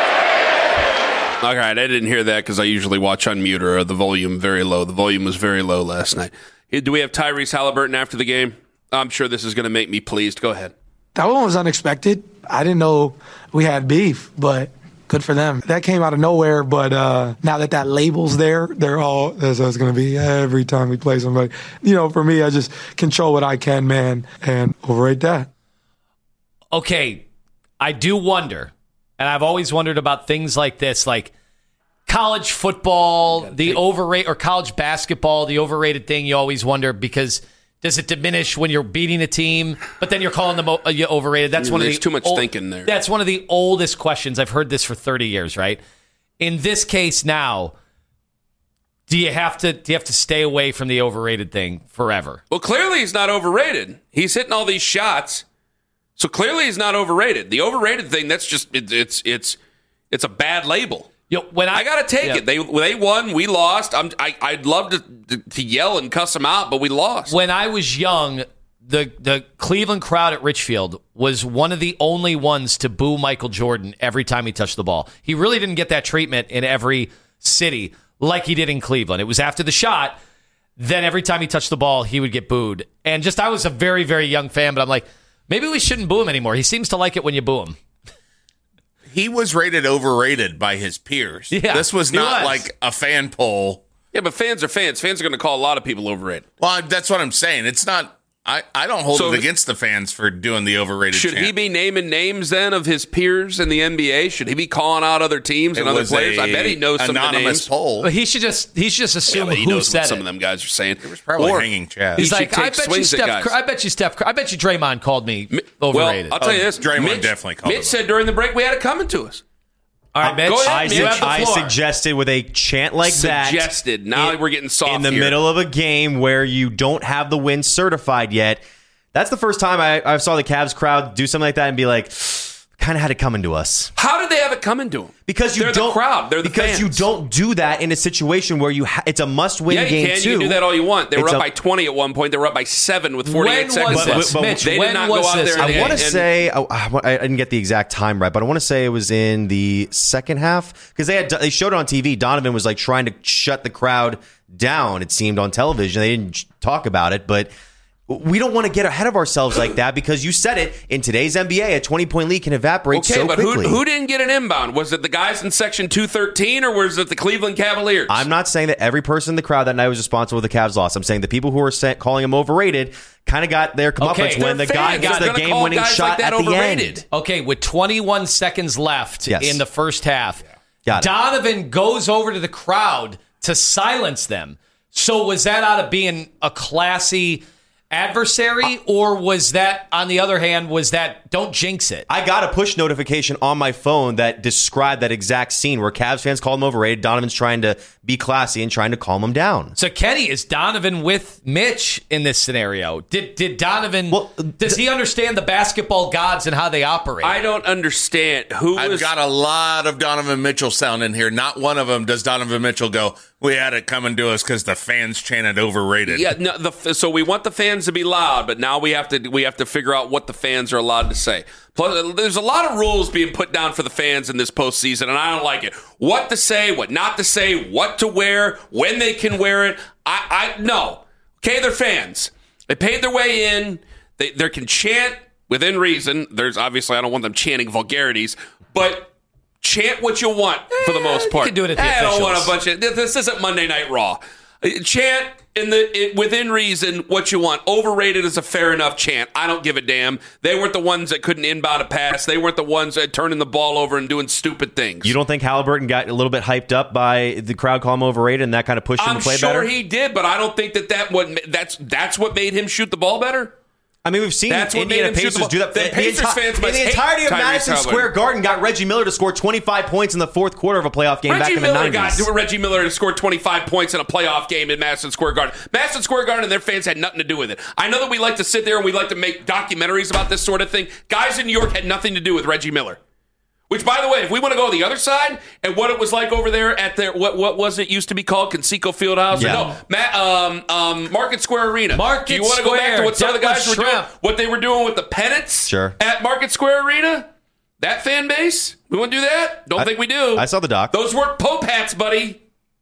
All right, I didn't hear that because I usually watch on mute or the volume very low. The volume was very low last night. Do we have Tyrese Halliburton after the game? I'm sure this is going to make me pleased. Go ahead. That one was unexpected. I didn't know we had beef, but good for them. That came out of nowhere, but now that label's there, they're all, that's how it's going to be every time we play somebody. You know, for me, I just control what I can, man, and overrate that. Okay, I do wonder, and I've always wondered about things like this, like college football, the overrate, or college basketball, the overrated thing. You always wonder because does it diminish when you're beating a team, but then you're calling them overrated? That's one of the There's too much thinking there. That's one of the oldest questions. I've heard this for 30 years, right? In this case now, do you have to stay away from the overrated thing forever? Well, clearly he's not overrated. He's hitting all these shots. So clearly he's not overrated. The overrated thing, that's just it's a bad label. When I gotta take it. They won, we lost. I'd love to yell and cuss them out, but we lost. When I was young, the Cleveland crowd at Richfield was one of the only ones to boo Michael Jordan every time he touched the ball. He really didn't get that treatment in every city like he did in Cleveland. It was after the shot, then every time he touched the ball, he would get booed. And just I was a very, very young fan, but I'm like, maybe we shouldn't boo him anymore. He seems to like it when you boo him. He was rated overrated by his peers. Yeah, this was not like a fan poll. Yeah, but fans are fans. Fans are going to call a lot of people overrated. Well, that's what I'm saying. It's not. I don't hold it against the fans for doing the overrated Should chant. he be naming names then of his peers in the NBA? Should he be calling out other teams and other players? I bet he knows some of the names. Poll. But he should just assume he who knows said what it. some of them guys are saying. It was probably hanging Chad. He's like, I bet you Draymond called me overrated. Well, I'll tell you this. Draymond definitely called Mitch said during the break we had it coming to us. All right, Mitch. Go ahead, Mitch. I suggested with a chant like that. Suggested. Now we're getting soft in the here. middle of a game where you don't have the win certified yet. That's the first time I saw the Cavs crowd do something like that and be like, kind of had it coming to us. How did they have it coming to them? Because they're the crowd. They're the fans. You don't do that in a situation where it's a must-win game. Yeah, you too. can do that all you want. They were up by 20 at one point. They were up by 7 with 48 seconds left. They did not go out there. I want to say I didn't get the exact time right, but I want to say it was in the second half because they showed it on TV. Donovan was like trying to shut the crowd down. It seemed on television. They didn't talk about it, but. We don't want to get ahead of ourselves like that because you said it, in today's NBA, a 20-point lead can evaporate so quickly. Okay, but who didn't get an inbound? Was it the guys in Section 213 or was it the Cleveland Cavaliers? I'm not saying that every person in the crowd that night was responsible for the Cavs loss. I'm saying the people who were calling him overrated kind of got their comeuppance when the guy got the game-winning shot at the end. Okay, with 21 seconds left in the first half, Donovan goes over to the crowd to silence them. So was that out of being a classy adversary, or was that, on the other hand, don't jinx it? I got a push notification on my phone that described that exact scene where Cavs fans called him overrated. Donovan's trying to be classy and trying to calm him down. So, Kenny, is Donovan with Mitch in this scenario? Did Donovan, does he understand the basketball gods and how they operate? I don't understand. I've got a lot of Donovan Mitchell sound in here. Not one of them does Donovan Mitchell go, we had it coming to us because the fans chanted overrated. Yeah, no, so we want the fans to be loud, but now we have to figure out what the fans are allowed to say. Plus, there's a lot of rules being put down for the fans in this postseason, and I don't like it. What to say, what not to say, what to wear, when they can wear it. No. Okay, they're fans. They paid their way in. They can chant within reason. There's obviously, I don't want them chanting vulgarities, but chant what you want for the most part. You can do it at the officials. I don't want a bunch of. This isn't Monday Night Raw. Chant within reason what you want. Overrated is a fair enough chant. I don't give a damn. They weren't the ones that couldn't inbound a pass. They weren't the ones that turning the ball over and doing stupid things. You don't think Halliburton got a little bit hyped up by the crowd calling him overrated and that kind of pushed him to play better? I'm sure he did, but I don't think that's what made him shoot the ball better. I mean, we've seen Indiana Pacers do that. The Pacers fans must hate entirety of Tyrese Madison Square Garden got Reggie Miller to score 25 points in the fourth quarter of a playoff game back in the 90s. Reggie Miller to score 25 points in a playoff game in Madison Square Garden. Madison Square Garden and their fans had nothing to do with it. I know that we like to sit there and we like to make documentaries about this sort of thing. Guys in New York had nothing to do with Reggie Miller. Which, by the way, if we want to go to the other side and what it was like over there at their what was it used to be called, Conseco Fieldhouse? Yeah. No, Market Square Arena. Do you want to go back to what some of the guys were doing? What they were doing with the pennants at Market Square Arena? That fan base? We want to do that? Don't think we do. I saw the doc. Those weren't Pope hats, buddy.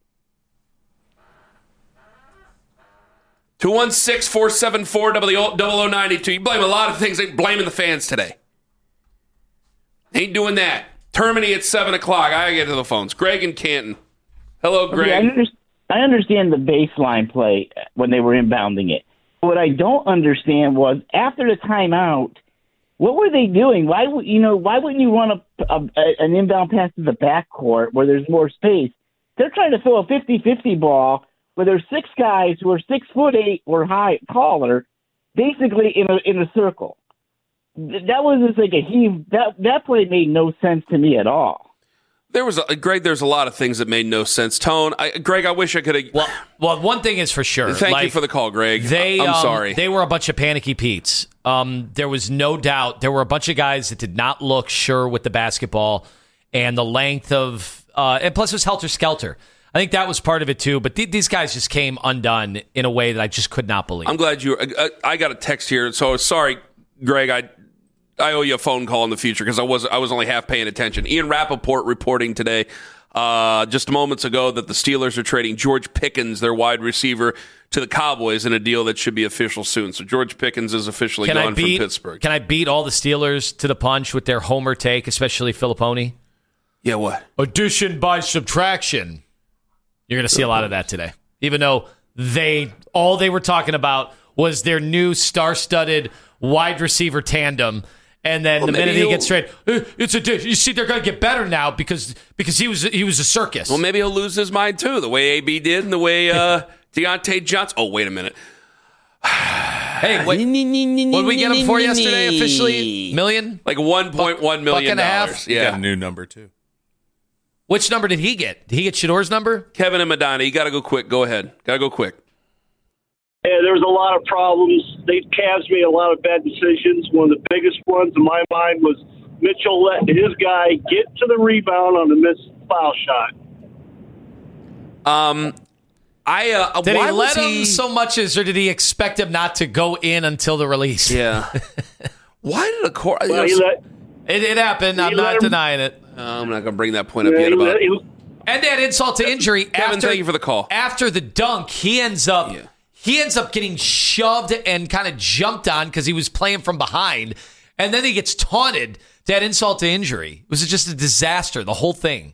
216-474-0092. You blame a lot of things. Ain't blaming the fans today. Ain't doing that. Termini at 7 o'clock. I gotta get to the phones. Greg and Canton. Hello, Greg. Okay, I understand the baseline play when they were inbounding it. What I don't understand was after the timeout, what were they doing? Why wouldn't you run an inbound pass to the backcourt where there's more space? They're trying to throw a 50-50 ball where there's 6 guys who are 6'8" or taller, basically in a circle. That was just like a heave. That play made no sense to me at all. There's a lot of things that made no sense. Tone, Greg, I wish I could have. Well, one thing is for sure. Thank you for the call, Greg. I'm sorry. They were a bunch of panicky Petes. There was no doubt. There were a bunch of guys that did not look sure with the basketball and the length of, and plus it was helter-skelter. I think that was part of it too. But these guys just came undone in a way that I just could not believe. I'm glad I got a text here. So sorry, Greg. I owe you a phone call in the future because I was only half paying attention. Ian Rappaport reporting today, just moments ago, that the Steelers are trading George Pickens, their wide receiver, to the Cowboys in a deal that should be official soon. So George Pickens is officially gone from Pittsburgh. Can I beat all the Steelers to the punch with their homer take, especially Filipponi? Yeah, what? Addition by subtraction. You're going to see a lot of that today. Even though all they were talking about was their new star-studded wide receiver tandem. And then the minute he gits straight, it's a dish. You see, they're going to get better now because he was a circus. Well, maybe he'll lose his mind too, the way AB did and the way Deontay Johnson. Oh, wait a minute. Hey, what did we get him for yesterday officially? $1 like $1.1 million. $1.5 million. He got a new number too. Which number did he get? Did he get Shador's number? Kevin and Madonna. You got to go quick. Go ahead. Got to go quick. Yeah, there was a lot of problems. The Cavs made a lot of bad decisions. One of the biggest ones in my mind was Mitchell let his guy get to the rebound on the missed foul shot. Did he let him so much or did he expect him not to go in until the release? Yeah. Why did the court? It happened. I'm not denying it. I'm not going to bring that point up yet about it. And that insult to injury. Kevin, thank you for the call. After the dunk, he ends up getting shoved and kind of jumped on because he was playing from behind. And then he gets taunted. That insult to injury. It was just a disaster, the whole thing.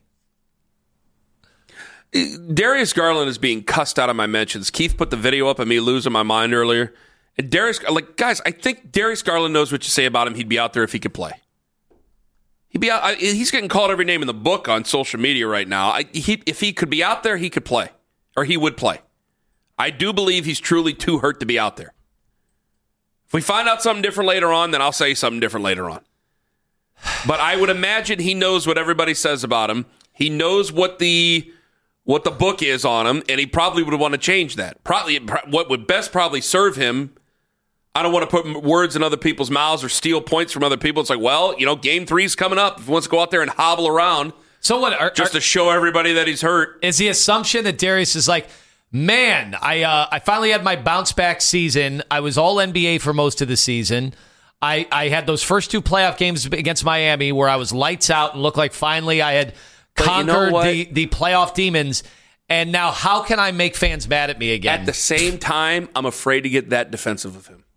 Darius Garland is being cussed out of my mentions. Keith put the video up of me losing my mind earlier. And guys, I think Darius Garland knows what you say about him. He'd be out there if he could play. He'd be out. He's getting called every name in the book on social media right now. If he could be out there, he could play. Or he would play. I do believe he's truly too hurt to be out there. If we find out something different later on, then I'll say something different later on. But I would imagine he knows what everybody says about him. He knows what the book is on him, and he probably would want to change that. Probably what would best probably serve him. I don't want to put words in other people's mouths or steal points from other people. It's like, well, Game 3's coming up. If he wants to go out there and hobble around, so what? Just to show everybody that he's hurt. Is the assumption that Darius is like, man, I finally had my bounce back season. I was all NBA for most of the season. I had those first 2 playoff games against Miami where I was lights out and looked like finally I had conquered the playoff demons. And now how can I make fans mad at me again? At the same time, I'm afraid to get that defensive of him.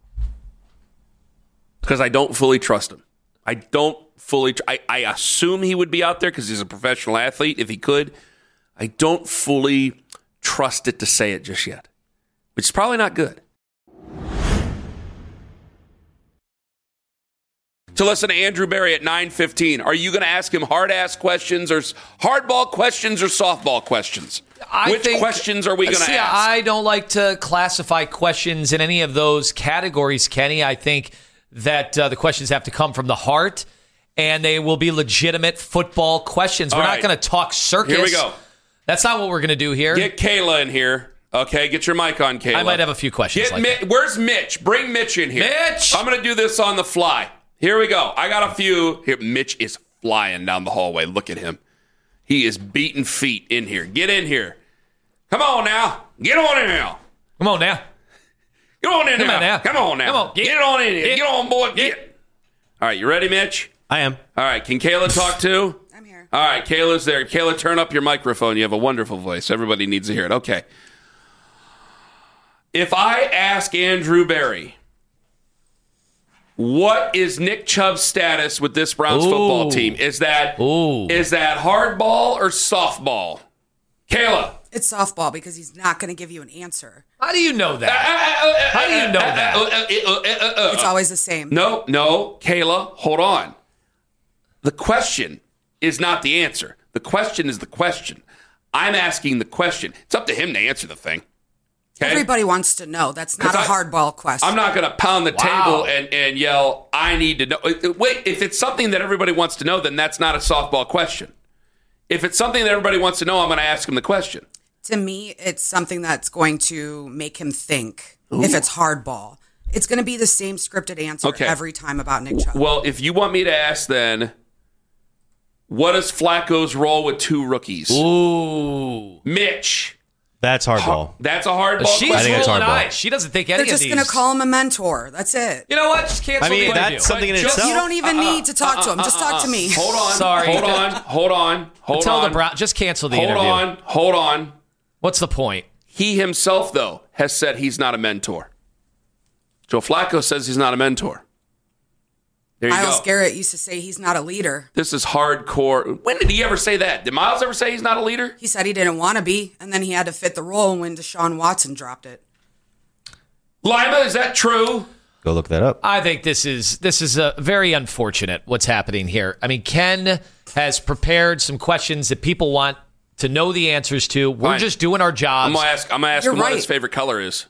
Because I don't fully trust him. I don't fully... I assume he would be out there because he's a professional athlete, if he could. I don't fully trust it to say it just yet. Which is probably not good. To listen to Andrew Berry at 9:15. Are you going to ask him hard-ass questions or hardball questions or softball questions? Which questions are we going to ask? I don't like to classify questions in any of those categories, Kenny. I think that the questions have to come from the heart, and they will be legitimate football questions. We're not going to talk circus. Here we go. That's not what we're going to do here. Get Kayla in here. Okay, get your mic on, Kayla. I might have a few questions. Where's Mitch? Bring Mitch in here. Mitch! I'm going to do this on the fly. Here we go. I got a few. Here, Mitch is flying down the hallway. Look at him. He is beating feet in here. Get in here. Come on now. Get on in now. Come on now. Get on in now. Come on now. Come on. Get on in here. Get on, boy. Get. All right, you ready, Mitch? I am. All right, can Kayla talk too? I'm here. All right, Kayla's there. Kayla, turn up your microphone. You have a wonderful voice. Everybody needs to hear it. Okay. If I ask Andrew Berry, what is Nick Chubb's status with this Browns football team? Is that hardball or softball? Kayla. It's softball because he's not going to give you an answer. How do you know that? How do you know that? It's always the same. No, Kayla, hold on. The question is not the answer. The question is the question. I'm asking the question. It's up to him to answer the thing. Okay? Everybody wants to know. That's not a hardball question. I'm not going to pound the table and yell, I need to know. Wait, if it's something that everybody wants to know, then that's not a softball question. If it's something that everybody wants to know, I'm going to ask him the question. To me, it's something that's going to make him think. If it's hardball, it's going to be the same scripted answer every time about Nick Chubb. Well, if you want me to ask then, what is Flacco's role with 2 rookies? Ooh. Mitch. That's hardball. That's a hardball question. I think it's hardball. She doesn't think any of They're these. just going to call him a mentor. That's it. You know what? Just cancel the interview. That's something in itself. You don't even need to talk to him. Just talk to me. Hold on. Sorry. Hold on. Tell the Brown. Just cancel the interview. Hold on. What's the point? He himself, though, has said he's not a mentor. Joe Flacco says he's not a mentor. There you Myles go. Garrett used to say he's not a leader. This is hardcore. When did he ever say that? Did Myles ever say he's not a leader? He said he didn't want to be, and then he had to fit the role when Deshaun Watson dropped it. Lima, is that true? Go look that up. I think this is a very unfortunate what's happening here. I mean, Ken has prepared some questions that people want to know the answers to. We're just doing our jobs. I'm gonna ask him what his favorite color is.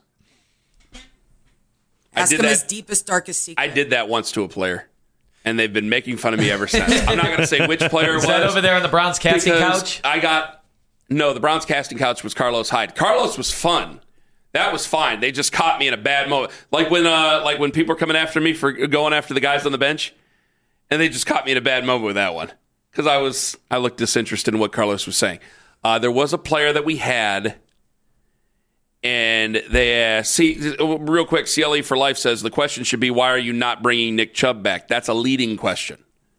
Ask him his deepest, darkest secret. I did that once to a player, and they've been making fun of me ever since. I'm not going to say which player it was. Is that over there on the Browns casting couch? The Browns casting couch was Carlos Hyde. Carlos was fun. That was fine. They just caught me in a bad moment. Like when people were coming after me for going after the guys on the bench, and they just caught me in a bad moment with that one. Because I looked disinterested in what Carlos was saying. There was a player that we had, and they real quick, CLE for Life says the question should be, why are you not bringing Nick Chubb back? That's a leading question.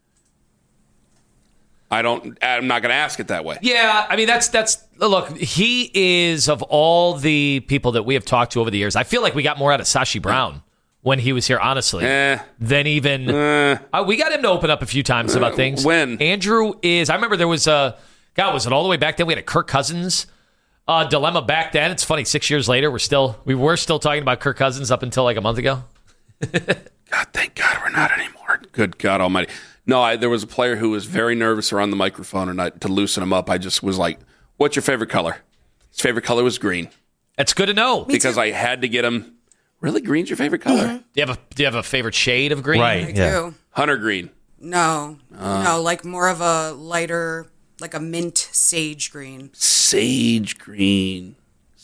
I'm not going to ask it that way. Yeah, I mean that's look, he is, of all the people that we have talked to over the years, I feel like we got more out of Sashi Brown when he was here, honestly, than even we got him to open up a few times about things. When Andrew I remember there was was it all the way back then? We had a Kirk Cousins dilemma back then. It's funny, 6 years later, we were still talking about Kirk Cousins up until like a month ago. God, thank God we're not anymore. Good God Almighty. No, there was a player who was very nervous around the microphone, and to loosen him up, I just was like, "What's your favorite color?" His favorite color was green. That's good to know because I had to get him. Really, green's your favorite color? Mm-hmm. Do you have a favorite shade of green? I do. Hunter green. No, like more of a lighter, like a mint sage green. Sage green.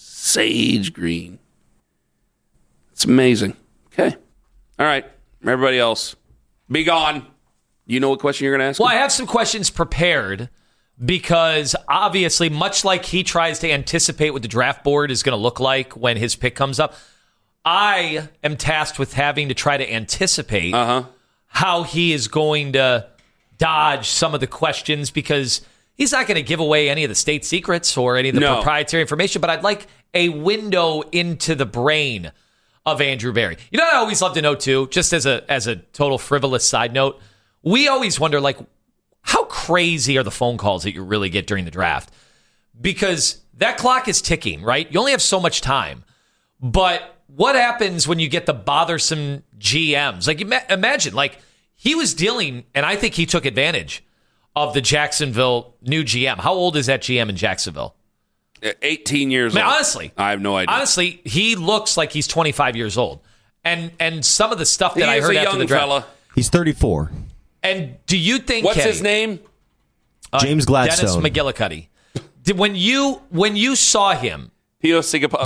It's amazing. Okay. All right. Everybody else, be gone. You know what question you're going to ask? Well, I have some questions prepared because obviously, much like he tries to anticipate what the draft board is going to look like when his pick comes up, I am tasked with having to try to anticipate how he is going to dodge some of the questions because he's not going to give away any of the state secrets or any of the proprietary information, but I'd like a window into the brain of Andrew Berry. You know what I always love to know, too, just as a total frivolous side note? We always wonder, like, how crazy are the phone calls that you really get during the draft? Because that clock is ticking, right? You only have so much time. But what happens when you get the bothersome GMs? Like, imagine, like, he was dealing, and I think he took advantage of the Jacksonville new GM. How old is that GM in Jacksonville? 18 years old. Honestly. I have no idea. Honestly, he looks like he's 25 years old. And some of the stuff that I heard after the draft. Fella. He's 34. And do you think what's his name? James Gladstone. Dennis McGillicuddy. When you saw him, Pio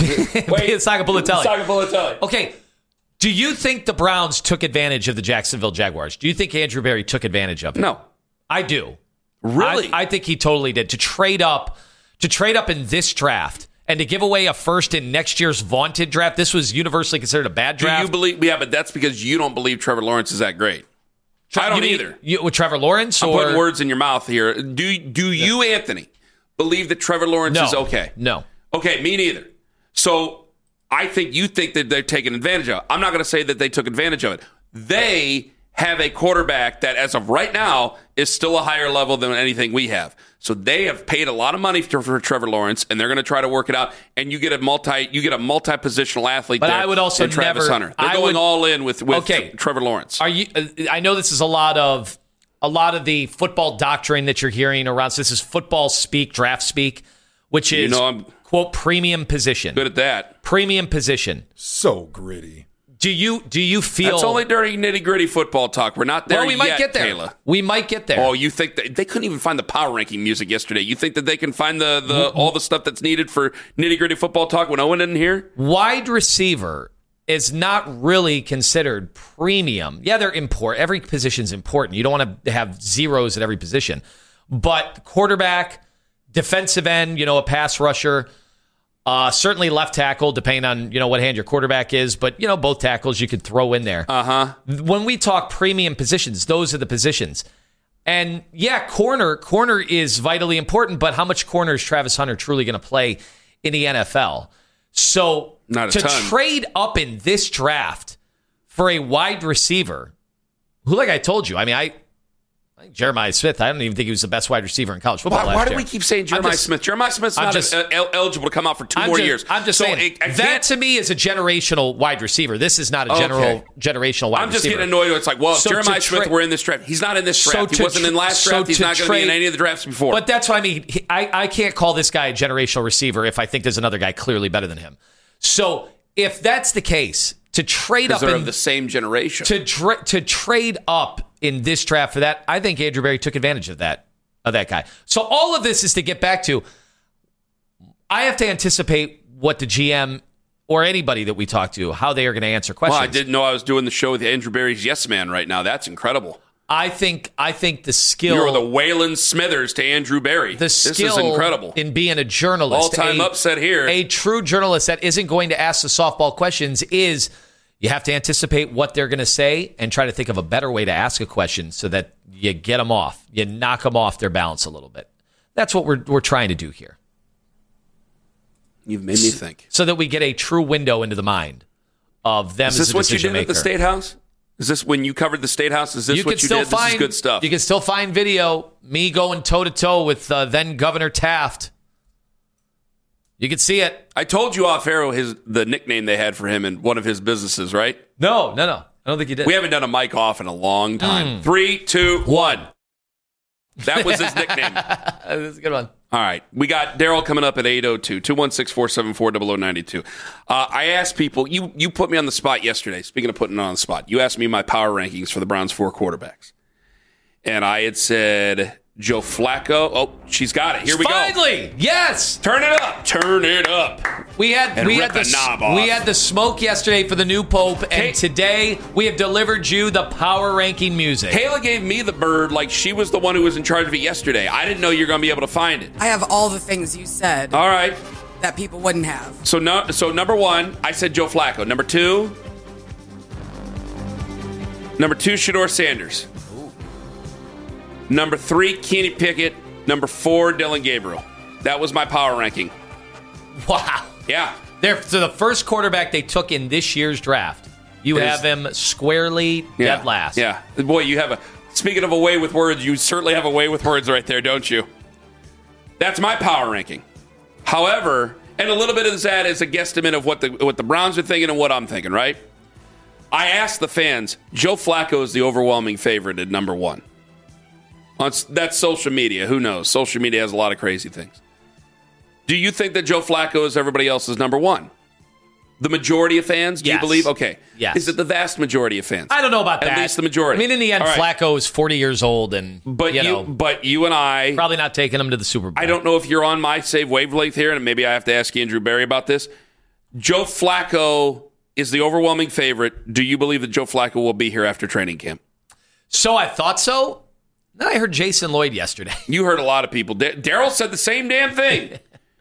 Sagapulitelli. Okay, do you think the Browns took advantage of the Jacksonville Jaguars? Do you think Andrew Berry took advantage of it? No, I do. Really, I think he totally did. To trade up in this draft and to give away a first in next year's vaunted draft. This was universally considered a bad draft. Do you believe? Yeah, but that's because you don't believe Trevor Lawrence is that great. I don't either. With Trevor Lawrence? I'm putting words in your mouth here. Do you, Anthony, believe that Trevor Lawrence is okay? No. Okay, me neither. So I think you think that they're taking advantage of it. I'm not going to say that they took advantage of it. They have a quarterback that, as of right now, is still a higher level than anything we have. So they have paid a lot of money for Trevor Lawrence, and they're going to try to work it out. And you get a multi-positional athlete. But there I would also Travis Hunter. They're going all in with Trevor Lawrence. Are you? I know this is a lot of the football doctrine that you're hearing around. So this is football speak, draft speak, which is quote premium position. Good at that. Premium position. So gritty. Do you feel that's only during nitty-gritty football talk? We're not there yet, we might get there. Kayla. We might get there. Oh, you think they couldn't even find the power ranking music yesterday? You think that they can find the all the stuff that's needed for nitty-gritty football talk when Owen isn't here? Wide receiver is not really considered premium. Yeah, they're important. Every position's important. You don't want to have zeros at every position. But quarterback, defensive end, a pass rusher, certainly left tackle, depending on what hand your quarterback is. But both tackles you could throw in there. When we talk premium positions, those are the positions. And yeah, corner is vitally important. But how much corner is Travis Hunter truly going to play in the NFL? So to trade up in this draft for a wide receiver, who, like I told you, Jeremiah Smith, I don't even think he was the best wide receiver in college football last year. Why do we keep saying Jeremiah Smith? Jeremiah Smith's not eligible to come out for two more years. I'm just saying, that to me is a generational wide receiver. This is not a generational wide receiver. I'm just getting annoyed. It's like, well, if Jeremiah Smith were in this draft. He's not in this draft. He wasn't in last draft. He's not going to be in any of the drafts before. But that's what I mean. I can't call this guy a generational receiver if I think there's another guy clearly better than him. So if that's the case, to trade up... Because they're of the same generation. To trade up in this draft for that, I think Andrew Berry took advantage of that guy. So all of this is to get back to, I have to anticipate what the GM or anybody that we talk to, how they are going to answer questions. Well, I didn't know I was doing the show with Andrew Berry's Yes Man right now. That's incredible. I think the skill... You're the Waylon Smithers to Andrew Berry. This is incredible. In being a journalist. All-time upset here. A true journalist that isn't going to ask the softball questions is... You have to anticipate what they're going to say and try to think of a better way to ask a question so that you get them off. You knock them off their balance a little bit. That's what we're trying to do here. You've made me think. So that we get a true window into the mind of them as a decision maker. Is this what you did at the State House? Is this when you covered the State House? Is this what you did? This is good stuff. You can still find video, me going toe-to-toe with then Governor Taft. You can see it. I told you off air the nickname they had for him in one of his businesses, right? No. I don't think you did. We haven't done a mic off in a long time. 3, 2, 1. That was his nickname. That's a good one. All right. We got Daryl coming up at 8:02, 216-474-0092. I asked people, you put me on the spot yesterday. Speaking of putting on the spot, you asked me my power rankings for the Browns' 4 quarterbacks. And I had said... Joe Flacco. Oh, she's got it. Here we go. Finally, yes. Turn it up. Turn it up. We had the smoke yesterday for the new pope, and today we have delivered you the power ranking music. Kayla gave me the bird like she was the one who was in charge of it yesterday. I didn't know you were going to be able to find it. I have all the things you said. All right. That people wouldn't have. So number 1, I said Joe Flacco. Number 2, Shedeur Sanders. Number 3, Kenny Pickett. Number 4, Dylan Gabriel. That was my power ranking. Wow. Yeah. So the first quarterback they took in this year's draft, you have him squarely dead last. Yeah. Boy, speaking of a way with words, you certainly have a way with words right there, don't you? That's my power ranking. However, and a little bit of that is a guesstimate of what the Browns are thinking and what I'm thinking, right? I asked the fans, Joe Flacco is the overwhelming favorite at number 1. That's social media. Who knows? Social media has a lot of crazy things. Do you think that Joe Flacco is everybody else's number 1? The majority of fans? Do you believe? Okay. Yes. Is it the vast majority of fans? I don't know about that. At least the majority. I mean, in the end, Flacco is 40 years old, and but you and I probably not taking him to the Super Bowl. I don't know if you're on my same wavelength here, and maybe I have to ask Andrew Berry about this. Joe Flacco is the overwhelming favorite. Do you believe that Joe Flacco will be here after training camp? So I thought so. Then I heard Jason Lloyd yesterday. You heard a lot of people. Daryl said the same damn thing.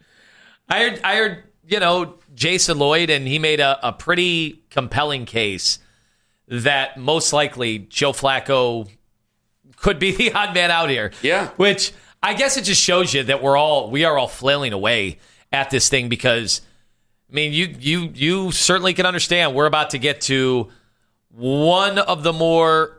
I heard, Jason Lloyd, and he made a pretty compelling case that most likely Joe Flacco could be the odd man out here. Yeah. Which I guess it just shows you that we are all flailing away at this thing because, I mean, you certainly can understand we're about to get to one of the more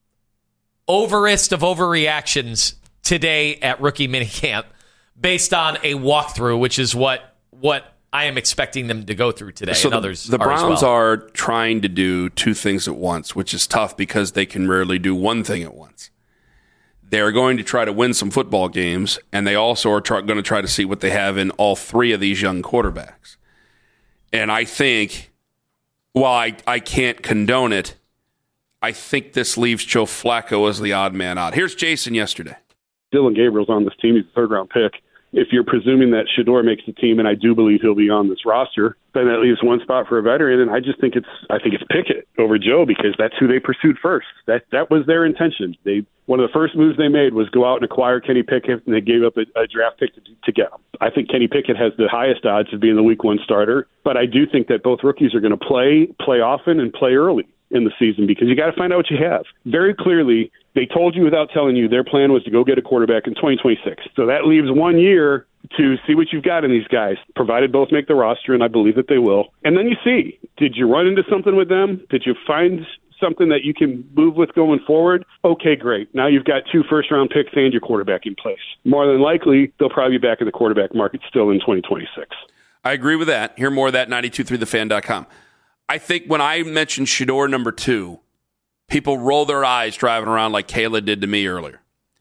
overest of overreactions today at rookie minicamp based on a walkthrough, which is what I am expecting them to go through today. So and others the Browns are trying to do 2 things at once, which is tough because they can rarely do one thing at once. They're going to try to win some football games, and they also are going to try to see what they have in all 3 of these young quarterbacks. And I think, while I can't condone it, I think this leaves Joe Flacco as the odd man out. Here's Jason yesterday. Dylan Gabriel's on this team. He's a 3rd-round pick. If you're presuming that Shedeur makes the team, and I do believe he'll be on this roster, then that leaves one spot for a veteran. And I think it's Pickett over Joe because that's who they pursued first. That was their intention. One of the first moves they made was go out and acquire Kenny Pickett, and they gave up a draft pick to get him. I think Kenny Pickett has the highest odds of being the Week 1 starter, but I do think that both rookies are going to play often and play early in the season because you got to find out what you have. Very clearly, they told you without telling you their plan was to go get a quarterback in 2026. So that leaves 1 year to see what you've got in these guys, provided both make the roster, and I believe that they will. And then you see, did you run into something with them? Did you find something that you can move with going forward, okay, great. Now you've got 2 first-round picks and your quarterback in place. More than likely, they'll probably be back in the quarterback market still in 2026. I agree with that. Hear more of that, 923thefan.com. I think when I mentioned Shedeur number 2, people roll their eyes driving around like Kayla did to me earlier.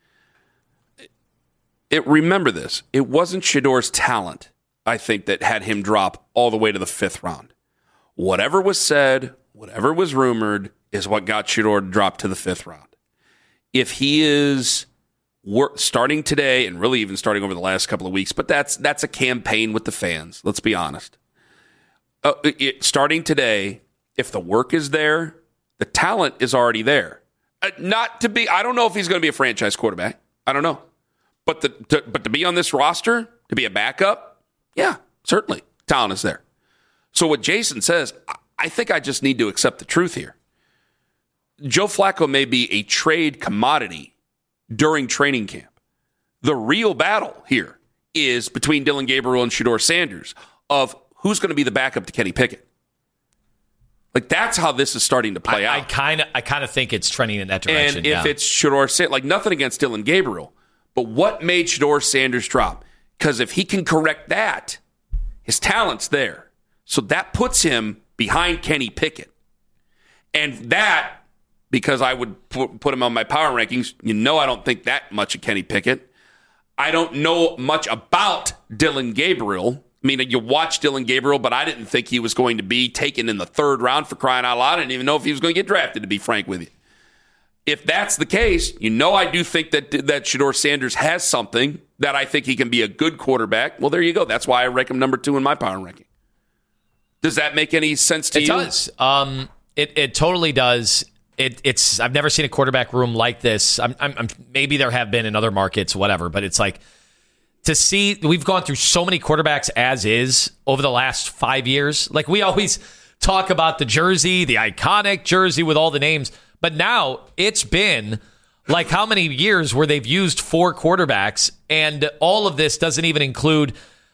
Remember this. It wasn't Shedeur's talent, I think, that had him drop all the way to the 5th round. Whatever was said, whatever was rumored, is what got Shedeur to drop to the 5th round. If he is starting today, and really even starting over the last couple of weeks, but that's a campaign with the fans, let's be honest. Starting today, if the work is there, the talent is already there. I don't know if he's going to be a franchise quarterback. I don't know. But to be on this roster, to be a backup, yeah, certainly. Talent is there. So what Jason says, I think I just need to accept the truth here. Joe Flacco may be a trade commodity during training camp. The real battle here is between Dillon Gabriel and Shedeur Sanders of who's going to be the backup to Kenny Pickett. Like, that's how this is starting to play out. I kind of think it's trending in that direction. And if it's Shedeur Sanders, like, nothing against Dillon Gabriel, but what made Shedeur Sanders drop? Because if he can correct that, his talent's there. So that puts him behind Kenny Pickett. And that, because I would put him on my power rankings, I don't think that much of Kenny Pickett. I don't know much about Dillon Gabriel. I mean, you watch Dillon Gabriel, but I didn't think he was going to be taken in the 3rd round, for crying out loud. I didn't even know if he was going to get drafted, to be frank with you. If that's the case, I do think that Shedeur Sanders has something that I think he can be a good quarterback. Well, there you go. That's why I rank him number 2 in my power ranking. Does that make any sense to you? It does. It totally does. It's I've never seen a quarterback room like this. I'm maybe there have been in other markets, whatever, but it's like to see we've gone through so many quarterbacks as is over the last 5 years. Like, we always talk about the jersey, the iconic jersey with all the names. But now it's been like how many years where they've used 4 quarterbacks, and all of this doesn't even include,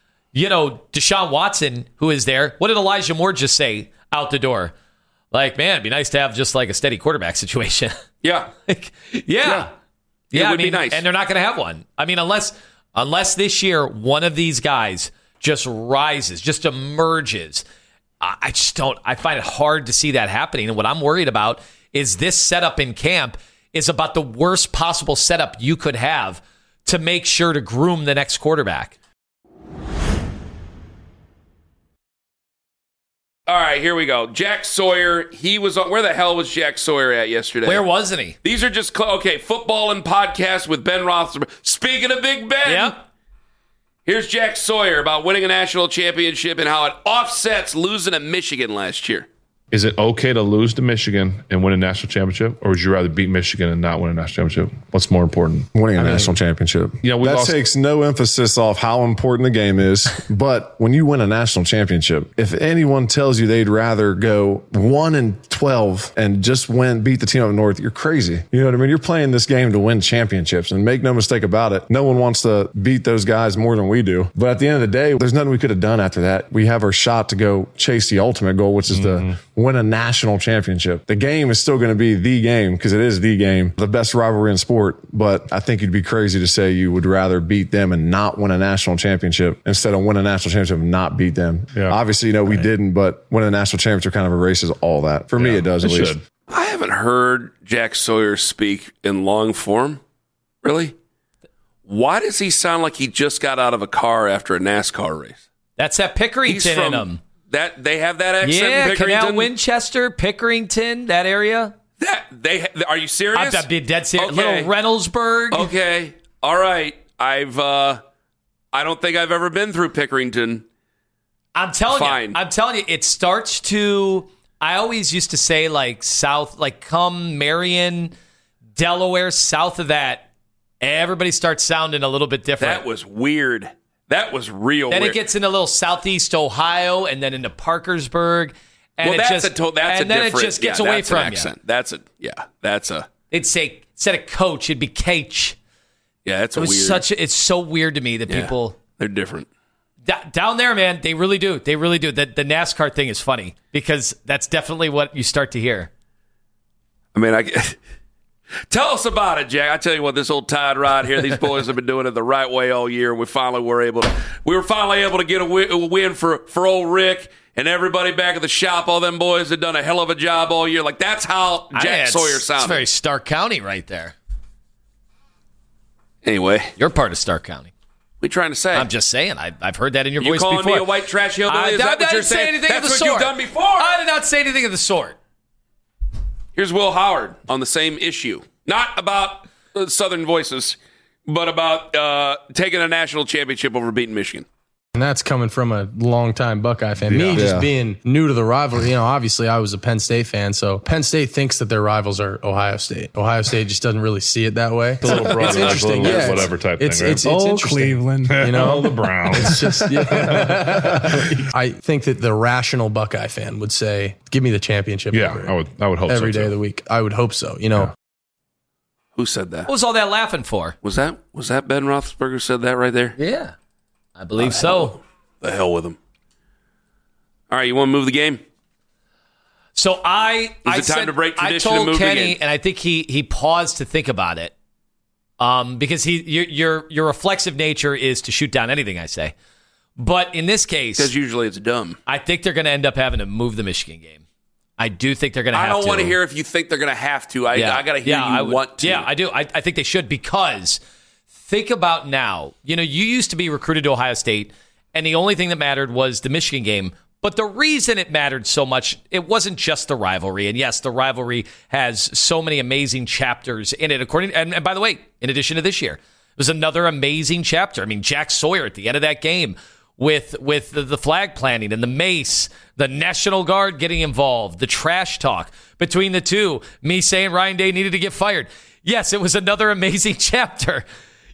Deshaun Watson, who is there. What did Elijah Moore just say out the door? Like, man, it'd be nice to have just like a steady quarterback situation. Yeah. Yeah, it would be nice. And they're not going to have one. I mean, unless this year one of these guys just rises, just emerges. I find it hard to see that happening. And what I'm worried about is this setup in camp is about the worst possible setup you could have to make sure to groom the next quarterback. All right, here we go. Jack Sawyer, he was on. Where the hell was Jack Sawyer at yesterday? Where wasn't he? These are just, football and podcast with Ben Roethlisberger. Speaking of Big Ben, yeah. Here's Jack Sawyer about winning a national championship and how it offsets losing to Michigan last year. Is it okay to lose to Michigan and win a national championship, or would you rather beat Michigan and not win a national championship? What's more important? Winning a national championship. That takes no emphasis off how important the game is. But when you win a national championship, if anyone tells you they'd rather go 1-12 and just beat the team up north, you're crazy. You know what I mean? You're playing this game to win championships, and make no mistake about it, no one wants to beat those guys more than we do. But at the end of the day, there's nothing we could have done after that. We have our shot to go chase the ultimate goal, which is to win a national championship. The game is still going to be the game, because it is the game, the best rivalry in sport. But I think you'd be crazy to say you would rather beat them and not win a national championship instead of win a national championship and not beat them. Yeah. Obviously, we didn't, but winning a national championship kind of erases all that. For me, it does, at least. I haven't heard Jack Sawyer speak in long form. Really? Why does he sound like he just got out of a car after a NASCAR race? That's that Pickerington in him. That they have that accent. Yeah, in Canal Winchester, Pickerington, that area. Are you serious? I'd be dead serious. Okay. Little Reynoldsburg. Okay, all right. I don't think I've ever been through Pickerington. I'm telling you, it starts to. I always used to say like south, like come Marion, Delaware, south of that. Everybody starts sounding a little bit different. That was weird. That was real then weird. It gets into a little southeast Ohio and then into Parkersburg. And then it just gets away from accent. You. That's a. It'd say, instead of coach, it'd be Cage. Yeah, it's it's so weird to me that people. They're different. Down there, man, they really do. They really do. The NASCAR thing is funny because that's definitely what you start to hear. I mean, tell us about it, Jack. I tell you what, this old Tide ride here, these boys have been doing it the right way all year. We were finally able to get a win for old Rick and everybody back at the shop. All them boys have done a hell of a job all year. Like, that's how Jack Sawyer sounded. It's very Stark County right there. Anyway, you're part of Stark County. What are you trying to say? I'm just saying. I've heard that in your voice before. You calling me a white trash hillbilly? Is that what you're saying? That's what you've done before. I did not say anything of the sort. Here's Will Howard on the same issue. Not about Southern Voices, but about taking a national championship over beating Michigan. And that's coming from a longtime Buckeye fan. Me just being new to the rivalry, obviously I was a Penn State fan, so Penn State thinks that their rivals are Ohio State. Ohio State just doesn't really see it that way. It's a little broad, interesting. Yeah, whatever type thing, right? It's interesting. Cleveland. The Browns. It's just, I think that the rational Buckeye fan would say, give me the championship. Yeah, I would hope so. Every day of the week. I would hope so, Yeah. Who said that? What was all that laughing for? Was that Ben Roethlisberger said that right there? Yeah. I believe so. The hell with him. All right, you want to move the game? So Is it time to break tradition and move Kenny, the game? and I think he paused to think about it, because your reflexive nature is to shoot down anything I say, but in this case, because usually it's dumb. I think they're going to end up having to move the Michigan game. I do think they're going to have to. I don't want to hear if you think they're going to have to. I got to hear you want to. Yeah, I do. I think they should, because think about now. You used to be recruited to Ohio State, and the only thing that mattered was the Michigan game. But the reason it mattered so much, it wasn't just the rivalry. And yes, the rivalry has so many amazing chapters in it. And by the way, in addition to this year, it was another amazing chapter. I mean, Jack Sawyer at the end of that game with the flag planting and the mace, the National Guard getting involved, the trash talk between the two, me saying Ryan Day needed to get fired. Yes, it was another amazing chapter,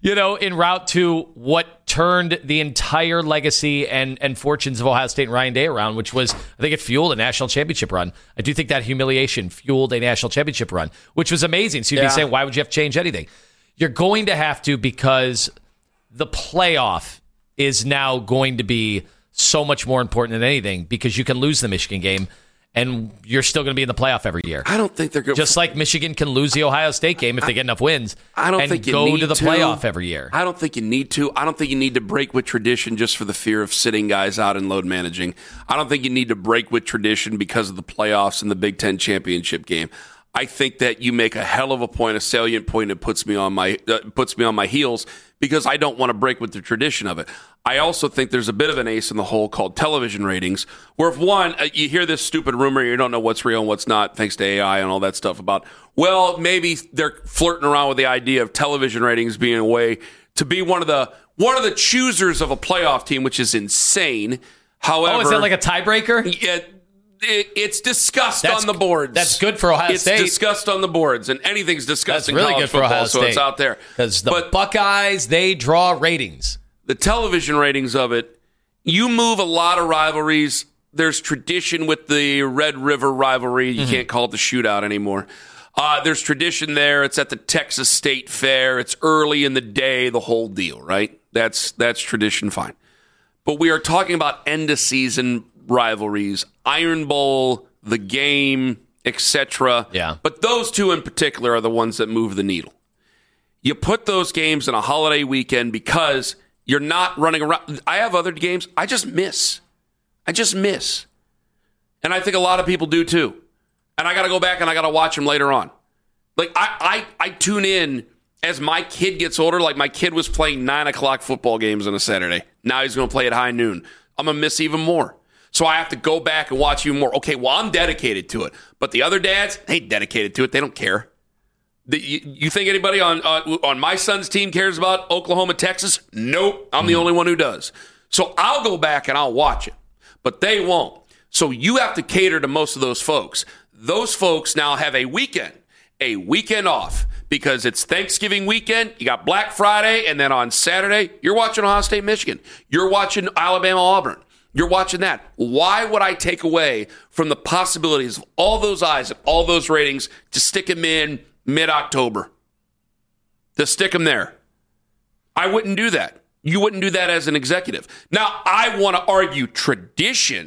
en route to what turned the entire legacy and fortunes of Ohio State and Ryan Day around, which was, I think it fueled a national championship run. I do think that humiliation fueled a national championship run, which was amazing. So you'd be saying, why would you have to change anything? You're going to have to, because the playoff is now going to be so much more important than anything, because you can lose the Michigan game and you're still going to be in the playoff every year. I don't think they're going to. Just like Michigan can lose the Ohio State game if they get enough wins. I don't think you go need to the playoff every year. I don't think you need to. I don't think you need to break with tradition just for the fear of sitting guys out and load managing. I don't think you need to break with tradition because of the playoffs and the Big Ten championship game. I think that you make a hell of a point, a salient point that puts me on my heels, because I don't want to break with the tradition of it. I also think there's a bit of an ace in the hole called television ratings, where if one, you hear this stupid rumor, you don't know what's real and what's not, thanks to AI and all that stuff about, well, maybe they're flirting around with the idea of television ratings being a way to be one of the choosers of a playoff team, which is insane. However, is that like a tiebreaker? Yeah. It's discussed on the boards. That's good for Ohio State. It's discussed on the boards, and anything's discussed in really college good for football, Ohio so State. it's out there. Because the Buckeyes, they draw ratings. The television ratings of it, you move a lot of rivalries. There's tradition with the Red River rivalry. You can't call it the shootout anymore. There's tradition there. It's at the Texas State Fair. It's early in the day, the whole deal, right? That's tradition, fine. But we are talking about end-of-season rivalries, Iron Bowl, the game, etc. Yeah. But those two in particular are the ones that move the needle. You put those games in a holiday weekend because you're not running around. I have other games I just miss. And I think a lot of people do too. And I got to go back and I got to watch them later on. Like I tune in as my kid gets older. Like my kid was playing 9 o'clock football games on a Saturday. Now he's going to play at high noon. I'm going to miss even more. So I have to go back and watch even more. Okay, well, I'm dedicated to it. But the other dads, they ain't dedicated to it. They don't care. You think anybody on my son's team cares about Oklahoma, Texas? Nope. I'm the only one who does. So I'll go back and I'll watch it. But they won't. So you have to cater to most of those folks. Those folks now have a weekend off, because it's Thanksgiving weekend. You got Black Friday, and then on Saturday, you're watching Ohio State, Michigan. You're watching Alabama, Auburn. You're watching that. Why would I take away from the possibilities of all those eyes and all those ratings to stick them in mid-October? To stick them there. I wouldn't do that. You wouldn't do that as an executive. Now, I want to argue tradition,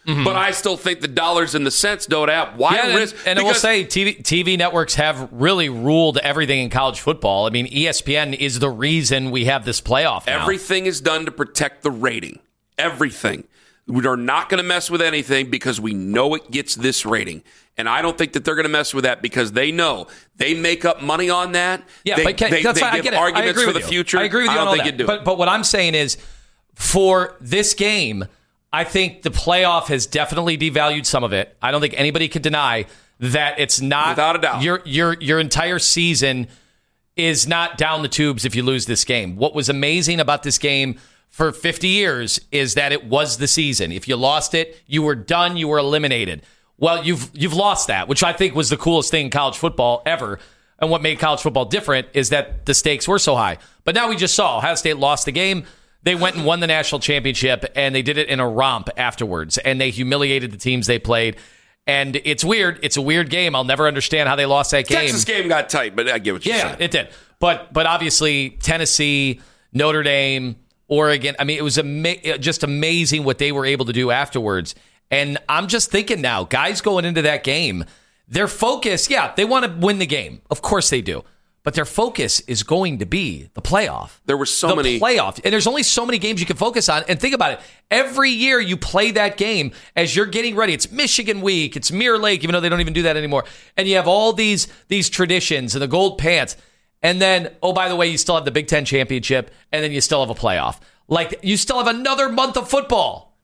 But I still think the dollars and the cents don't add. Why risk? And I will say, TV networks have really ruled everything in college football. I mean, ESPN is the reason we have this playoff now. Everything is done to protect the rating. Everything. We are not going to mess with anything because we know it gets this rating. And I don't think that they're going to mess with that because they know they make up money on that. Yeah, they that's fine. I give get it. arguments for the future. I agree with you on all that. But what I'm saying is, for this game, I think the playoff has definitely devalued some of it. I don't think anybody can deny that it's not. Without a doubt. Your entire season is not down the tubes if you lose this game. What was amazing about this game for 50 years is that it was the season. If you lost it, you were done. You were eliminated. Well, you've lost that, which I think was the coolest thing in college football ever. And what made college football different is that the stakes were so high. But now we just saw Ohio State lost the game. They went and won the national championship, and they did it in a romp afterwards, and they humiliated the teams they played. And it's weird. It's a weird game. I'll never understand how they lost that game. Texas game got tight, but I get what you're saying. Yeah, it did. But obviously, Tennessee, Notre Dame, Oregon, I mean, it was just amazing what they were able to do afterwards. And I'm just thinking now, guys going into that game, their focus, they want to win the game. Of course they do. But their focus is going to be the playoff. There were so many playoff, and there's only so many games you can focus on. And think about it: every year you play that game as you're getting ready. It's Michigan week. It's Mirror Lake, even though they don't even do that anymore. And you have all these traditions and the gold pants. And then, oh, by the way, you still have the Big Ten championship, and then you still have a playoff. Like you still have another month of football.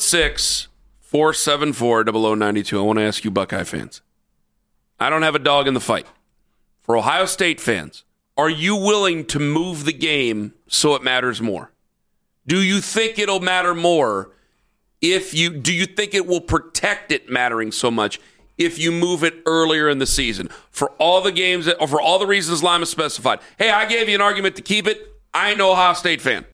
216-474-0092. I want to ask you, Buckeye fans. I don't have a dog in the fight. For Ohio State fans, are you willing to move the game so it matters more? Do you think it'll matter more do you think it will protect it mattering so much if you move it earlier in the season? For all the games, or for all the reasons Lima specified. Hey, I gave you an argument to keep it. I ain't no Ohio State fan.